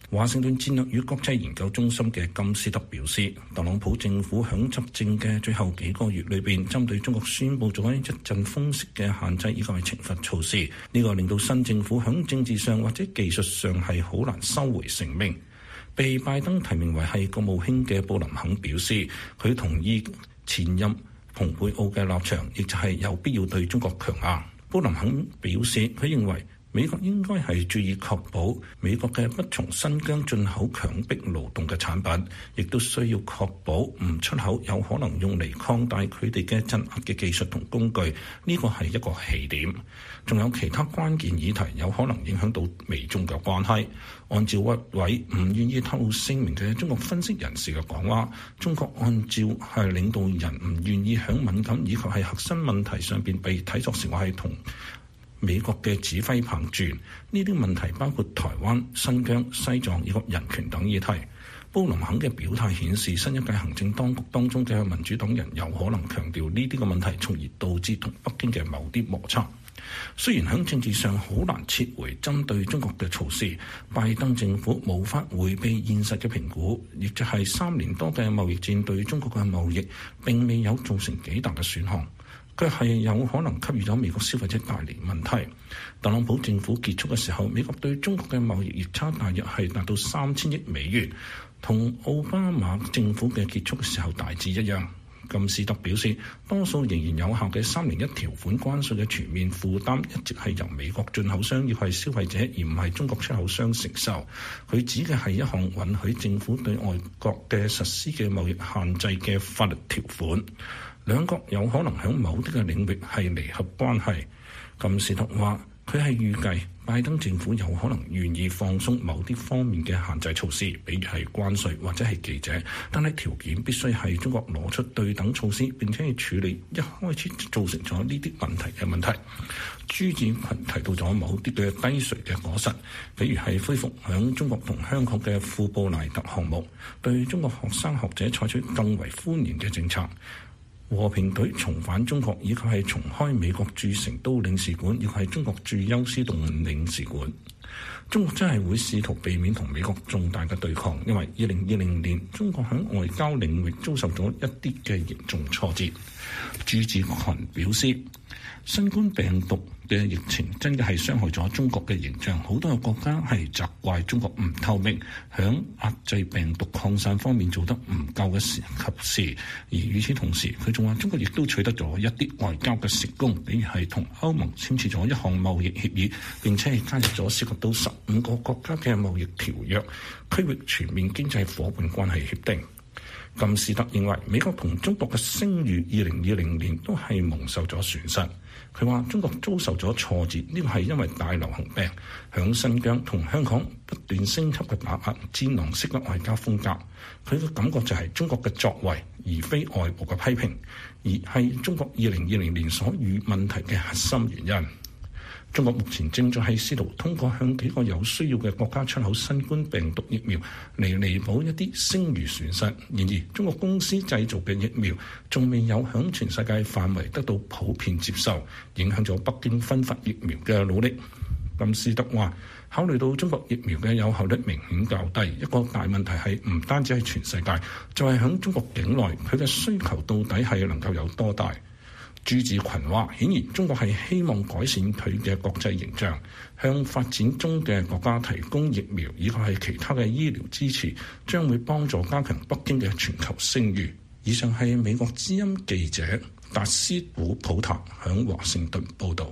華盛頓戰略與國際研究中心嘅金斯德表示，特朗普政府響執政嘅最後幾個月裏邊，針對中國宣布咗一陣風式嘅限制以及係懲罰措施，呢、這個令到新政府響政治上或者技術上係好難收回成命。被拜登提名為係國務卿嘅布林肯表示，佢同意前任蓬佩奧嘅立場，亦就係有必要對中國強硬。布林肯表示，佢認為美國應該係注意確保美國嘅不從新疆進口強迫勞動嘅產品，亦都需要確保唔出口有可能用嚟擴大佢哋嘅鎮壓嘅技術同工具，呢個係一個起點。仲有其他關鍵議題有可能影響到美中嘅關係。按照一位唔願意透露姓名嘅中國分析人士嘅講話，中國按照係領導人唔願意響敏感以及係核心問題上邊被睇作成為係同美國嘅指揮棒轉，呢啲問題包括台灣、新疆、西藏以及人權等議題。布林肯嘅表態顯示，新一屆行政當局當中嘅民主黨人有可能強調呢啲嘅問題，從而導致同北京嘅某啲摩擦。雖然喺政治上好難撤回針對中國嘅措施，拜登政府無法迴避現實嘅評估，亦就係三年多嘅貿易戰對中國嘅貿易並未有造成幾大嘅損害。佢係有可能給予咗美國消費者帶嚟問題。特朗普政府結束嘅時候，美國對中國嘅貿易逆差大約係達到三千億美元，同奧巴馬政府嘅結束嘅時候大致一樣。金斯特表示，多數仍然有效嘅三年一條款關稅嘅全面負擔一直係由美國進口商，亦係消費者，而唔係中國出口商承受。佢指嘅係一項允許政府對外國嘅實施嘅貿易限制嘅法律條款。兩國有可能喺某啲嘅領域係離合關係。金斯特話，佢係預計拜登政府有可能願意放鬆某啲方面嘅限制措施，比如係關稅或者係記者，但係條件必須係中國攞出對等措施，並且係處理一開始造成咗呢啲問題嘅問題。朱志群提到咗某啲嘅低垂嘅果實，比如係恢復響中國同香港嘅庫布賴特項目，對中國學生學者採取更為寬嚴嘅政策。和平隊重返中國，以及係重開美國駐成都領事館，亦係中國駐休斯頓領事館。中國真係會試圖避免同美國重大嘅對抗，因為二零二零年中國喺外交領域遭受咗一啲嘅嚴重挫折。朱志群表示，新冠病毒嘅疫情真嘅係傷害咗中國嘅形象，好多個國家係責怪中國唔透明，響壓制病毒擴散方面做得唔夠嘅時及時。而與此同時，佢仲話中國亦都取得咗一啲外交嘅成功，比如係同歐盟簽署咗一項貿易協議，並且係加入咗涉及到十五個國家嘅貿易條約區域全面經濟夥伴關係協定。金斯特認為美國同中國嘅聲譽二零二零年都係蒙受咗損失。佢話中國遭受咗挫折，呢個係因為大流行病響新疆同香港不斷升級嘅打壓戰狼式嘅外交風格。佢嘅感覺就係中國嘅作為，而非外部嘅批評，而係中國二零二零年所遇問題嘅核心原因。中國目前正在係試圖通過向幾個有需要嘅國家出口新冠病毒疫苗嚟彌補一啲聲譽損失。然而，中國公司製造嘅疫苗仲未有響全世界範圍得到普遍接受，影響咗北京分發疫苗嘅努力。金斯德話，考慮到中國疫苗嘅有效率明顯較低，一個大問題係唔單止係全世界，就係響中國境內佢嘅需求到底係能夠有多大。朱志群話，顯然中國係希望改善佢嘅國際形象，向發展中嘅國家提供疫苗以及係其他嘅醫療支持，將會幫助加強北京嘅全球聲譽。以上係美國之音記者達斯古普塔響華盛頓報導。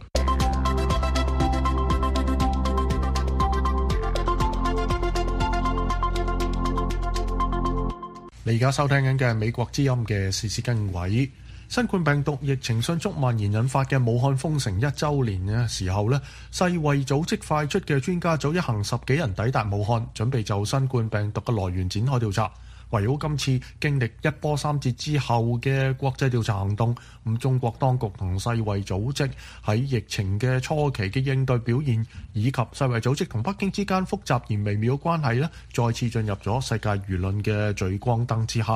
你而家收聽緊嘅美國之音嘅時事更偉。新冠病毒疫情迅速蔓延引發嘅武漢封城一週年嘅時候呢，世衛組織快出嘅專家組一行十幾人抵達武漢，準備就新冠病毒嘅來源展開調查。圍繞今次經歷一波三折之後嘅國際調查行動，咁中國當局同世衛組織喺疫情嘅初期嘅應對表現，以及世衛組織同北京之間複雜而微妙嘅關係呢，再次進入咗世界輿論嘅聚光燈之下。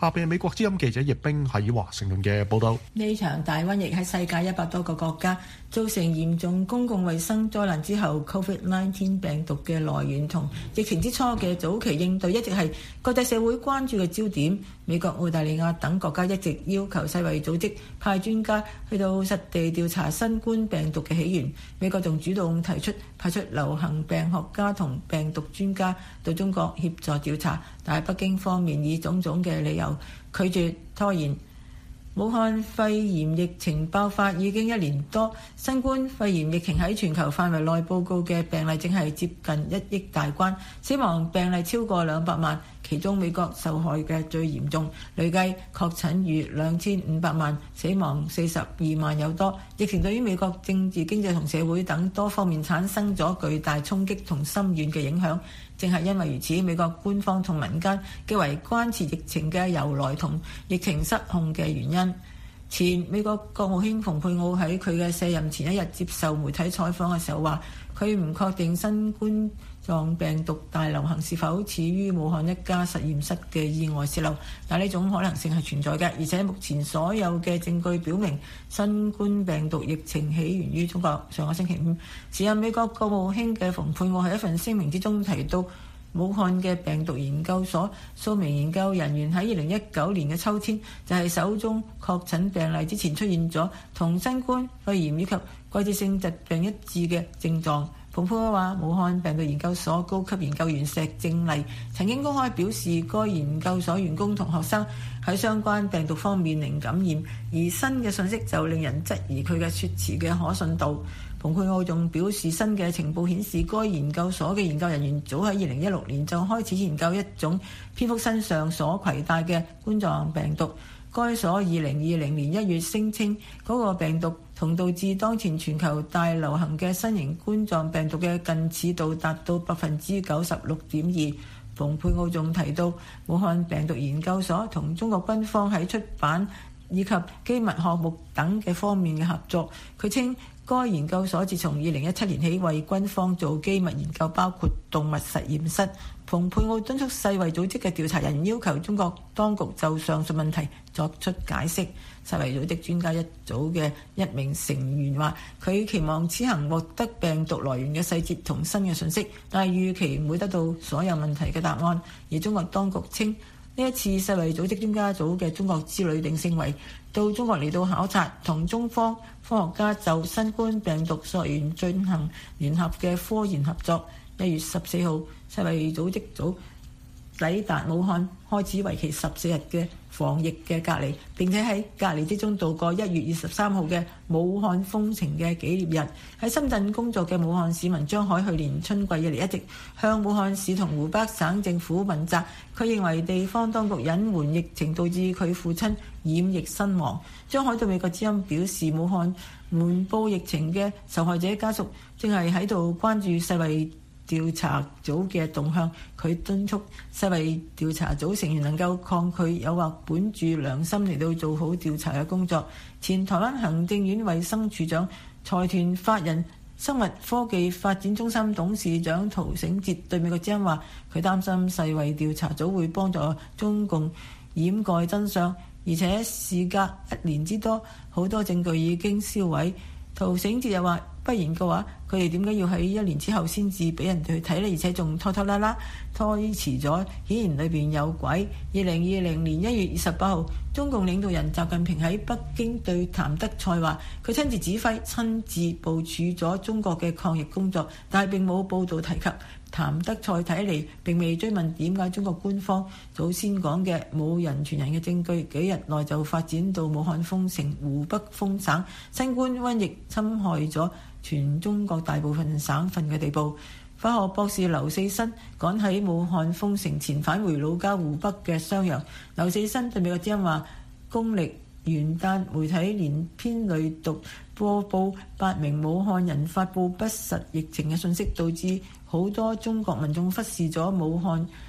下邊係美國之音記者葉冰喺華盛頓嘅報道。 呢場大瘟疫喺世界一百多個國家造成嚴重公共衛生災難之後 ，Covid 十九 病毒嘅來源同疫情之初嘅早期應對一直係國際社會關注嘅焦點。美國、澳大利亞等國家一直要求世衛組織派專家去到實地調查新冠病毒嘅起源。美國仲主動提出派出流行病學家同病毒專家到中國協助調查，但係北京方面以種種嘅理由拒絕拖延。武漢肺炎疫情爆發已經一年多，新冠肺炎疫情喺全球範圍內報告嘅病例正係接近一億大關，死亡病例超過兩百萬，其中美國受害嘅最嚴重，累計確診逾兩千五百萬，死亡四十二萬有多。疫情對於美國政治、經濟同社會等多方面產生咗巨大衝擊同深遠嘅影響。正係因為如此，美國官方同民間極為關切疫情嘅由來同疫情失控嘅原因。前美國國務卿蓬佩奧喺佢嘅卸任前一日接受媒體採訪嘅時候話，佢唔確定新冠狀病毒大流行是否始於武漢一家實驗室嘅意外洩漏，但呢種可能性係存在嘅，而且目前所有嘅證據表明新冠病毒疫情起源於中國。上個星期五，時任美國國務卿嘅蓬佩奧喺一份聲明之中提到，武漢嘅病毒研究所數名研究人員喺二零一九年嘅秋天就係首宗確診病例之前出現咗同新冠肺炎以及季節性疾病一致嘅症狀。蓬佩奧話，武漢病毒研究所高級研究員石正麗曾經公開表示，該研究所員工同學生喺相關病毒方面零感染，而新嘅信息就令人質疑佢嘅説辭嘅可信度。蓬佩奧仲表示，新嘅情報顯示，該研究所嘅研究人員早喺二零一六年就開始研究一種蝙蝠身上所攜帶嘅冠狀病毒。該所二零二零年一月聲稱，嗰個病毒同導致當前全球大流行嘅新型冠狀病毒嘅近似度達到百分之九十六點二。蓬佩奧仲提到，武漢病毒研究所同中國軍方喺出版以及機密項目等嘅方面嘅合作。佢稱，該研究所自從二零一七年起為軍方做機密研究，包括動物實驗室。蓬佩奧敦促世衛組織嘅調查人要求中國當局就上述問題作出解釋。世衛組織專家一組嘅一名成員話，佢期望此行獲得病毒來源嘅細節同新嘅信息，但係預期唔會得到所有問題嘅答案。而中國當局稱，呢一次世衛組織專家組嘅中國之旅定性為到中國嚟到考察，同中方科學家就新冠病毒溯源進行聯合嘅科研合作。一月十四號，世衛組織組抵達武漢，開始為期十四日嘅防疫嘅隔離，並且喺隔離之中度過一月二十三號嘅武漢封城嘅紀念日。喺深圳工作嘅武漢市民張海去年春季以嚟一直向武漢市同湖北省政府問責，佢認為地方當局隱瞞疫情導致佢父親染疫身亡。張海對美國之音表示，武漢瞞報疫情嘅受害者家屬正係喺度關注世衛調查組嘅動向，佢敦促世衛調查組成員能夠抗拒誘惑，本住良心嚟到做好調查嘅工作。前台灣行政院衛生署長、財團法人生物科技發展中心董事長涂醒哲對美國之音話，佢擔心世衛調查組會幫助中共掩蓋真相，而且事隔一年之多，好多證據已經銷毀。涂醒哲又話，不然嘅話，佢哋點解要喺一年之後先至俾人哋去睇呢？而且仲拖拖拉拉拖遲咗，顯然裏邊有鬼。二零二零年一月二十八號，中共領導人習近平喺北京對譚德塞話，佢親自指揮、親自部署咗中國嘅抗疫工作，但係並冇報導提及。譚德塞睇嚟並未追問點解中國官方早先講嘅冇人傳人嘅證據，幾日內就發展到武漢封城、湖北封省，新冠瘟疫侵害咗全中國大部分省份嘅地步。法學博士劉四新趕喺武漢封城前返回老家湖北嘅襄陽。劉四新對美國之音話，公歷元旦媒體連篇累牘播報八名武漢人發布不實疫情嘅信息，導致好多中國民眾忽視咗武漢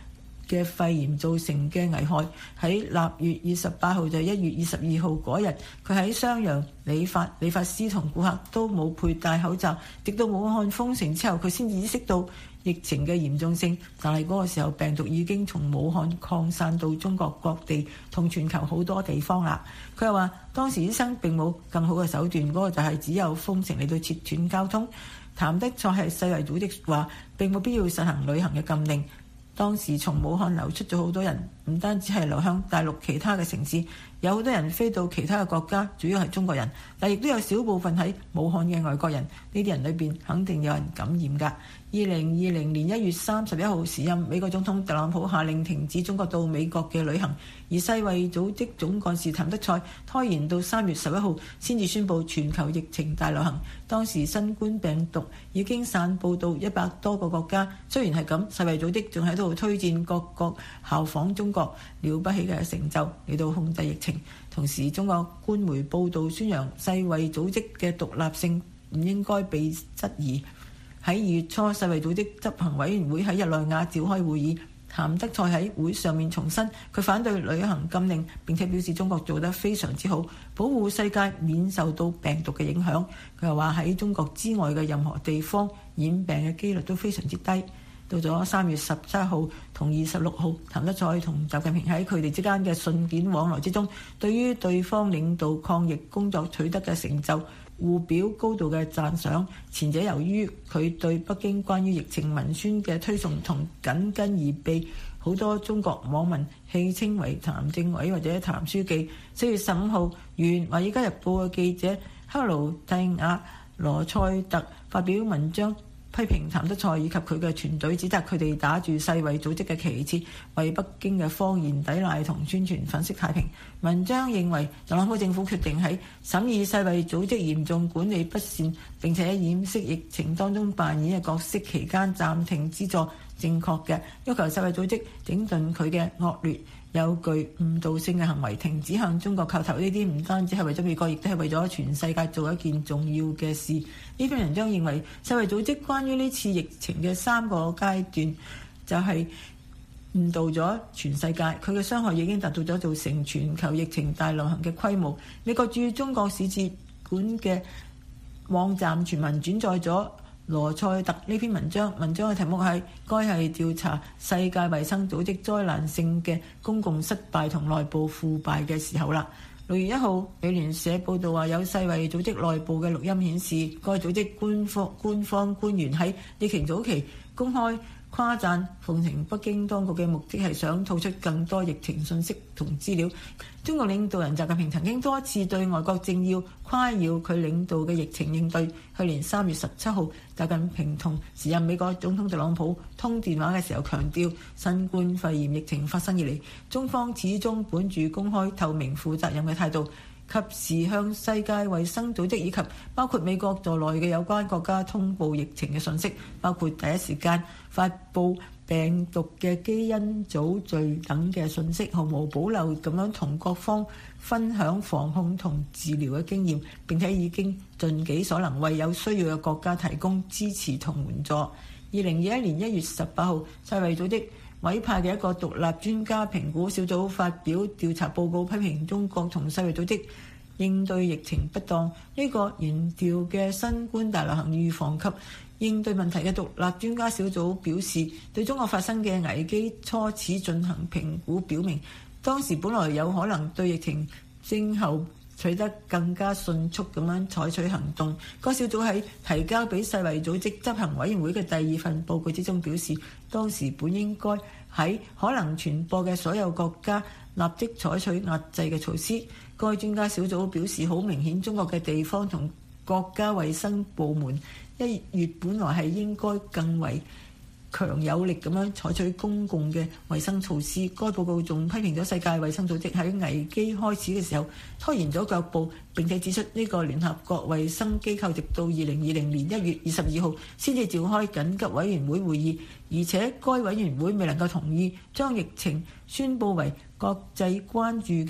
嘅肺炎造成嘅危害。喺臘月二十八號就係一月二十二號嗰日，佢喺襄陽理髮，理髮師同顧客都冇佩戴口罩，直到武漢封城之後，佢先至意識到疫情嘅嚴重性。但係嗰個時候病毒已經從武漢擴散到中國各地同全球好多地方啦。佢又話當時醫生並冇更好嘅手段，嗰、那個就係只有封城嚟到切斷交通。譚德塞係世衛組織話並冇必要實行旅行嘅禁令。當時從武漢流出咗好多人，唔單止係流向大陸其他嘅城市，有好多人飛到其他嘅國家，主要係中國人，但亦都有少部分喺武漢嘅外國人。呢啲人裏邊肯定有人感染㗎。二零二零年一月三十一號時任美國總統特朗普下令停止中國到美國嘅旅行，而世衛組織總幹事譚德塞拖延到三月十一號先至宣布全球疫情大流行。當時新冠病毒已經散佈到一百多個國家。雖然係咁，世衛組織仲喺度推薦各國效仿中國了不起嘅成就嚟到控制疫情。同時，中國官媒報導宣揚世衛組織嘅獨立性唔應該被質疑。喺二月初，世衛組織執行委員會喺日內瓦召開會議，譚德塞喺會上面重申佢反對旅行禁令，並且表示中國做得非常之好，保護世界免受到病毒嘅影響。佢又話喺中國之外嘅任何地方染病嘅機率都非常之低。到咗三月十七號同二十六號，譚德塞同習近平喺佢哋之間嘅信件往來之中，對於對方領導抗疫工作取得嘅成就互表高度嘅讚賞。前者由於佢對北京關於疫情文宣嘅推送同緊跟而被好多中國網民戲稱為譚政委或者譚書記。四月十五號，原《華爾街日報》嘅記者克勞蒂亞羅塞特發表文章，批評譚德塞以及佢嘅團隊，指責佢哋打住世衛組織嘅旗幟，為北京嘅謊言抵賴同宣傳粉飾太平。文章認為，特朗普政府決定喺審議世衛組織嚴重管理不善並且掩飾疫情當中扮演嘅角色期間暫停資助，正確嘅，要求世衛組織整頓佢嘅惡劣有具誤導性嘅行為，停止向中國叩頭。呢啲唔單止係為咗美國，亦都係為咗全世界做一件重要嘅事。呢篇文章認為，世衛組織關於呢次疫情嘅三個階段就係誤導咗全世界，佢嘅傷害已經達到咗造成全球疫情大流行嘅規模。美國駐中國使節館嘅網站全文轉載咗羅塞特呢篇文章，文章嘅題目係該係調查世界衛生組織災難性嘅公共失敗同內部腐敗嘅時候啦。六月一號，美聯社報道話，有世衛組織內部嘅錄音顯示，該組織官方官方官員喺疫情早期公開誇讚奉承北京當局嘅目的係想吐出更多疫情信息同資料。中國領導人習近平曾經多次對外國政要誇耀佢領導嘅疫情應對。去年三月十七號，習近平同時任美國總統特朗普通電話嘅時候強調，新冠肺炎疫情發生以嚟，中方始終本住公開、透明、負責任嘅態度，及時向世界衛生組織以及包括美國在內嘅有關國家通報疫情嘅信息，包括第一時間發布病毒嘅基因組序等嘅信息，毫無保留咁樣同各方分享防控同治療嘅經驗，並且已經盡己所能為有需要嘅國家提供支持同援助。二零二一年一月十八號，世衛組織委派嘅一個獨立專家評估小組發表調查報告，批評中國同世衛組織應對疫情不當。呢個研調嘅新冠大流行預防及應對問題嘅獨立專家小組表示，對中國發生嘅危機初始進行評估，表明當時本來有可能對疫情症候取得更加迅速咁樣採取行動。該小組喺提交俾世衛組織執行委員會嘅第二份報告之中表示，當時本應該喺可能傳播嘅所有國家立即採取壓制嘅措施。該專家小組表示，好明顯中國嘅地方同國家衛生部門一月本來係應該更為強有力咁樣採取公共嘅衛生措施。該報告仲批評咗世界衛生組織喺危機開始嘅時候拖延咗腳步，並且指出呢個聯合國衛生機構直到二零二零年一月二十二號先至召開緊急委員會會議，而且該委員會未能夠同意將疫情宣佈為國際關注嘅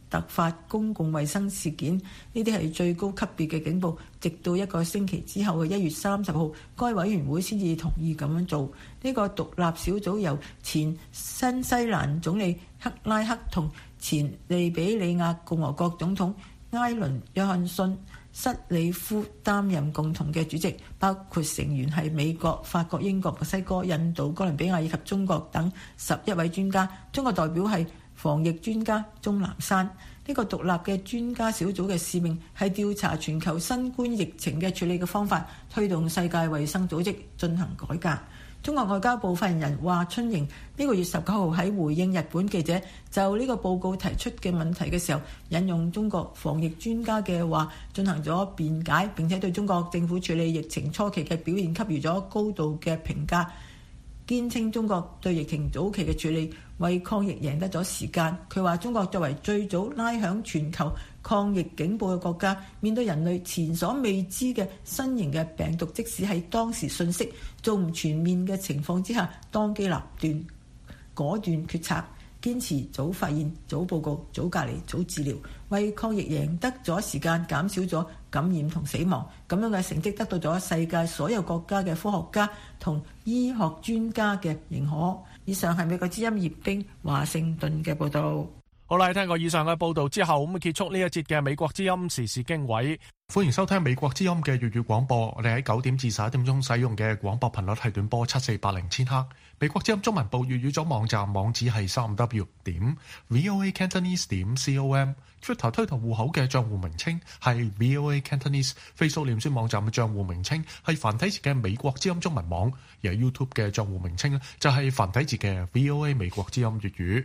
突發公共衛生事件，呢啲係最高級別嘅警報。直到一個星期之後嘅一月三十號，該委員會先至同意咁樣做。呢個獨立小組由前新西蘭總理克拉克同前利比里亞共和國總統埃倫約翰遜瑟里夫擔任共同嘅主席，包括成員係美國、法國、英國、墨西哥、印度、哥倫比亞以及中國等十一位專家。中國代表係防疫專家鍾南山。呢個獨立嘅專家小組嘅使命係調查全球新冠疫情嘅處理嘅方法，推動世界衛生組織進行改革。中國外交部發言人華春瑩呢個月十九號喺回應日本記者就呢個報告提出嘅問題嘅時候，引用中國防疫專家嘅話進行咗辯解，並且對中國政府處理疫情初期嘅表現給予咗高度嘅評價，堅稱中國對疫情早期嘅處理為抗疫贏得咗時間。佢話中國作為最早拉響全球抗疫警報嘅國家，面對人類前所未知嘅新型嘅病毒，即使係當時信息做唔全面嘅情況之下，當機立斷，果斷決策，堅持早發現、早報告、早隔離、早治療，為抗疫贏得咗時間，減少咗感染同死亡。咁樣嘅成績得到咗世界所有國家嘅科學家同醫學專家嘅認可。以上係美國之音葉冰華盛頓嘅報導。 好啦，聽過以上嘅報導之後，咁結束呢一節嘅美國之音時事經緯。歡迎收聽美國之音嘅粵語廣播。我哋喺九點至十一點鐘使用嘅廣播頻率係短波七四八零千赫。美國之音中文部粵語組網站網址係三 w 點 voa cantonese 點 com。Twitter 推特戶口嘅帳戶名稱係 voa cantonese。Facebook 臉書網站嘅帳戶名稱係繁體字嘅美國之音中文網。而 YouTube 嘅帳戶名稱就係繁體字嘅 voa 美國之音粵語。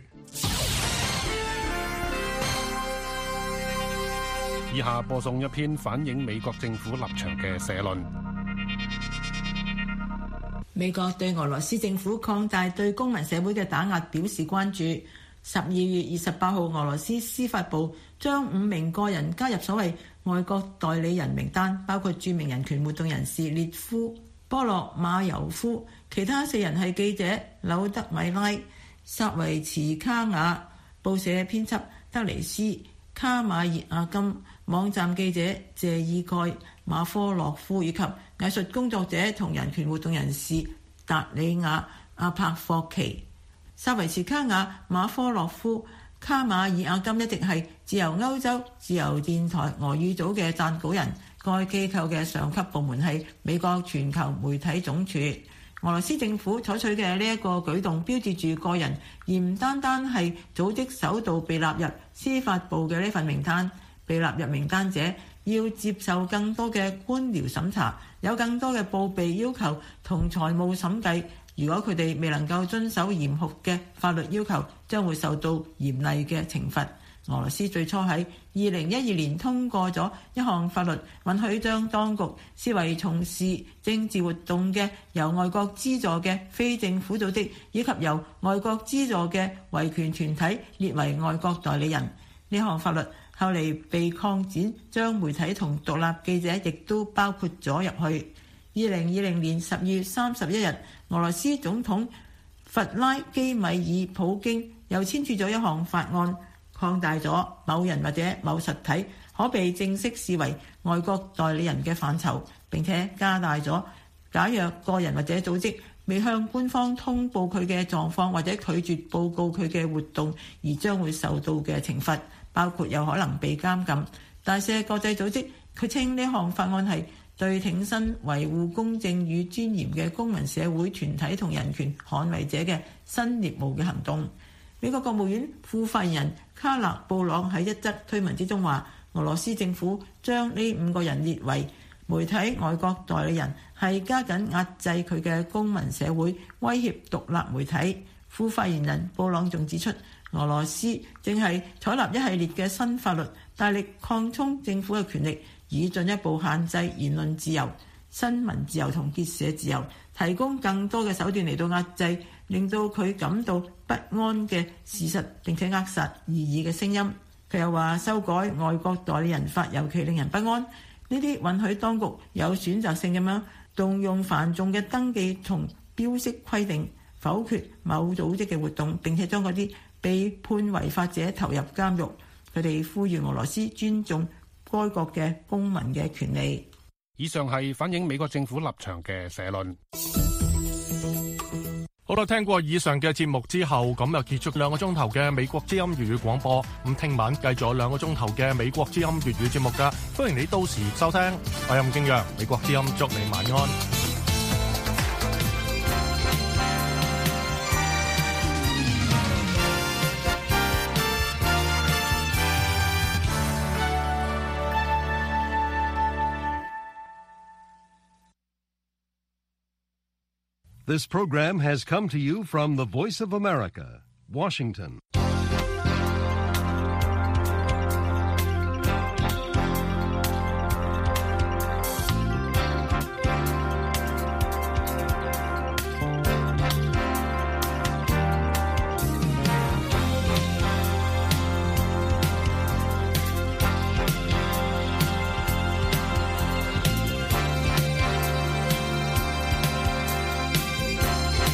以下播送一篇反映美國政府立場嘅社論。 美國對俄羅斯政府擴大對公民社會嘅打壓表示關注。十二月二十八號，俄羅斯司法部將五名個人加入所謂外國代理人名單，包括著名人權活動人士列夫·波洛馬尤夫，其他四人係記者柳德米拉、薩維茨卡雅、報社編輯德尼斯、卡馬熱亞金、網站記者謝爾蓋、馬科洛夫以及藝術工作者同人權活動人士達里亞阿帕霍奇。薩維茨卡雅、馬科洛夫、卡馬爾亞金一直係自由歐洲自由電台俄語組嘅撰稿人。該機構嘅上級部門係美國全球媒體總署。俄羅斯政府採取嘅呢一個舉動標誌住個人，而唔單單係組織首度被納入司法部嘅呢份名單。被納入名單者要接受更多嘅官僚審查，有更多嘅報備要求同財務審計。如果佢哋未能夠遵守嚴酷嘅法律要求，將會受到嚴厲嘅懲罰。俄羅斯最初喺二零一二年通過咗一項法律，允許將當局視為從事政治活動嘅由外國資助嘅非政府組織，以及由外國資助嘅維權團體列為外國代理人。呢項法律後嚟被擴展，將媒體同獨立記者亦都包括咗入去。二零二零年十二月三十一日，俄羅斯總統弗拉基米爾普京又簽署咗一項法案，擴大咗某人或者某實體可被正式視為外國代理人嘅範疇，並且加大咗假若個人或者組織未向官方通報佢嘅狀況或者拒絕報告佢嘅活動而將會受到嘅懲罰，包括有可能被監禁。大赦國際組織佢稱呢項法案係對挺身維護公正與尊嚴嘅公民社會團體同人權捍衛者嘅新獵巫嘅行動。美國國務院副發言人卡勒布朗喺一則推文之中話，俄羅斯政府將呢五個人列為媒體外國代理人，係加緊壓制佢嘅公民社會，威脅獨立媒體。副發言人布朗仲指出，俄羅斯正係採納一系列嘅新法律，大力擴充政府嘅權力，以進一步限制言論自由、新聞自由同結社自由，提供更多嘅手段嚟到壓制令到佢感到不安嘅事實，並且扼殺異議嘅聲音。佢又話修改外國代理人法尤其令人不安，呢啲允許當局有選擇性咁樣動用繁重嘅登記同標識規定，否決某組織嘅活動，並且將嗰啲被判違法者投入監獄。 佢哋呼籲俄羅斯尊重該國嘅公民嘅權利。 以上係反映美國政府立場嘅社論。 好啦，聽過以上嘅節目之後，咁就結束兩個鐘頭嘅美國之音粵語廣播。咁聽晚繼續有兩個鐘頭嘅美國之音粵語節目噶，歡迎你到時收聽。我係任敬揚，美國之音祝你晚安。 This program has come to you from the Voice of America, Washington.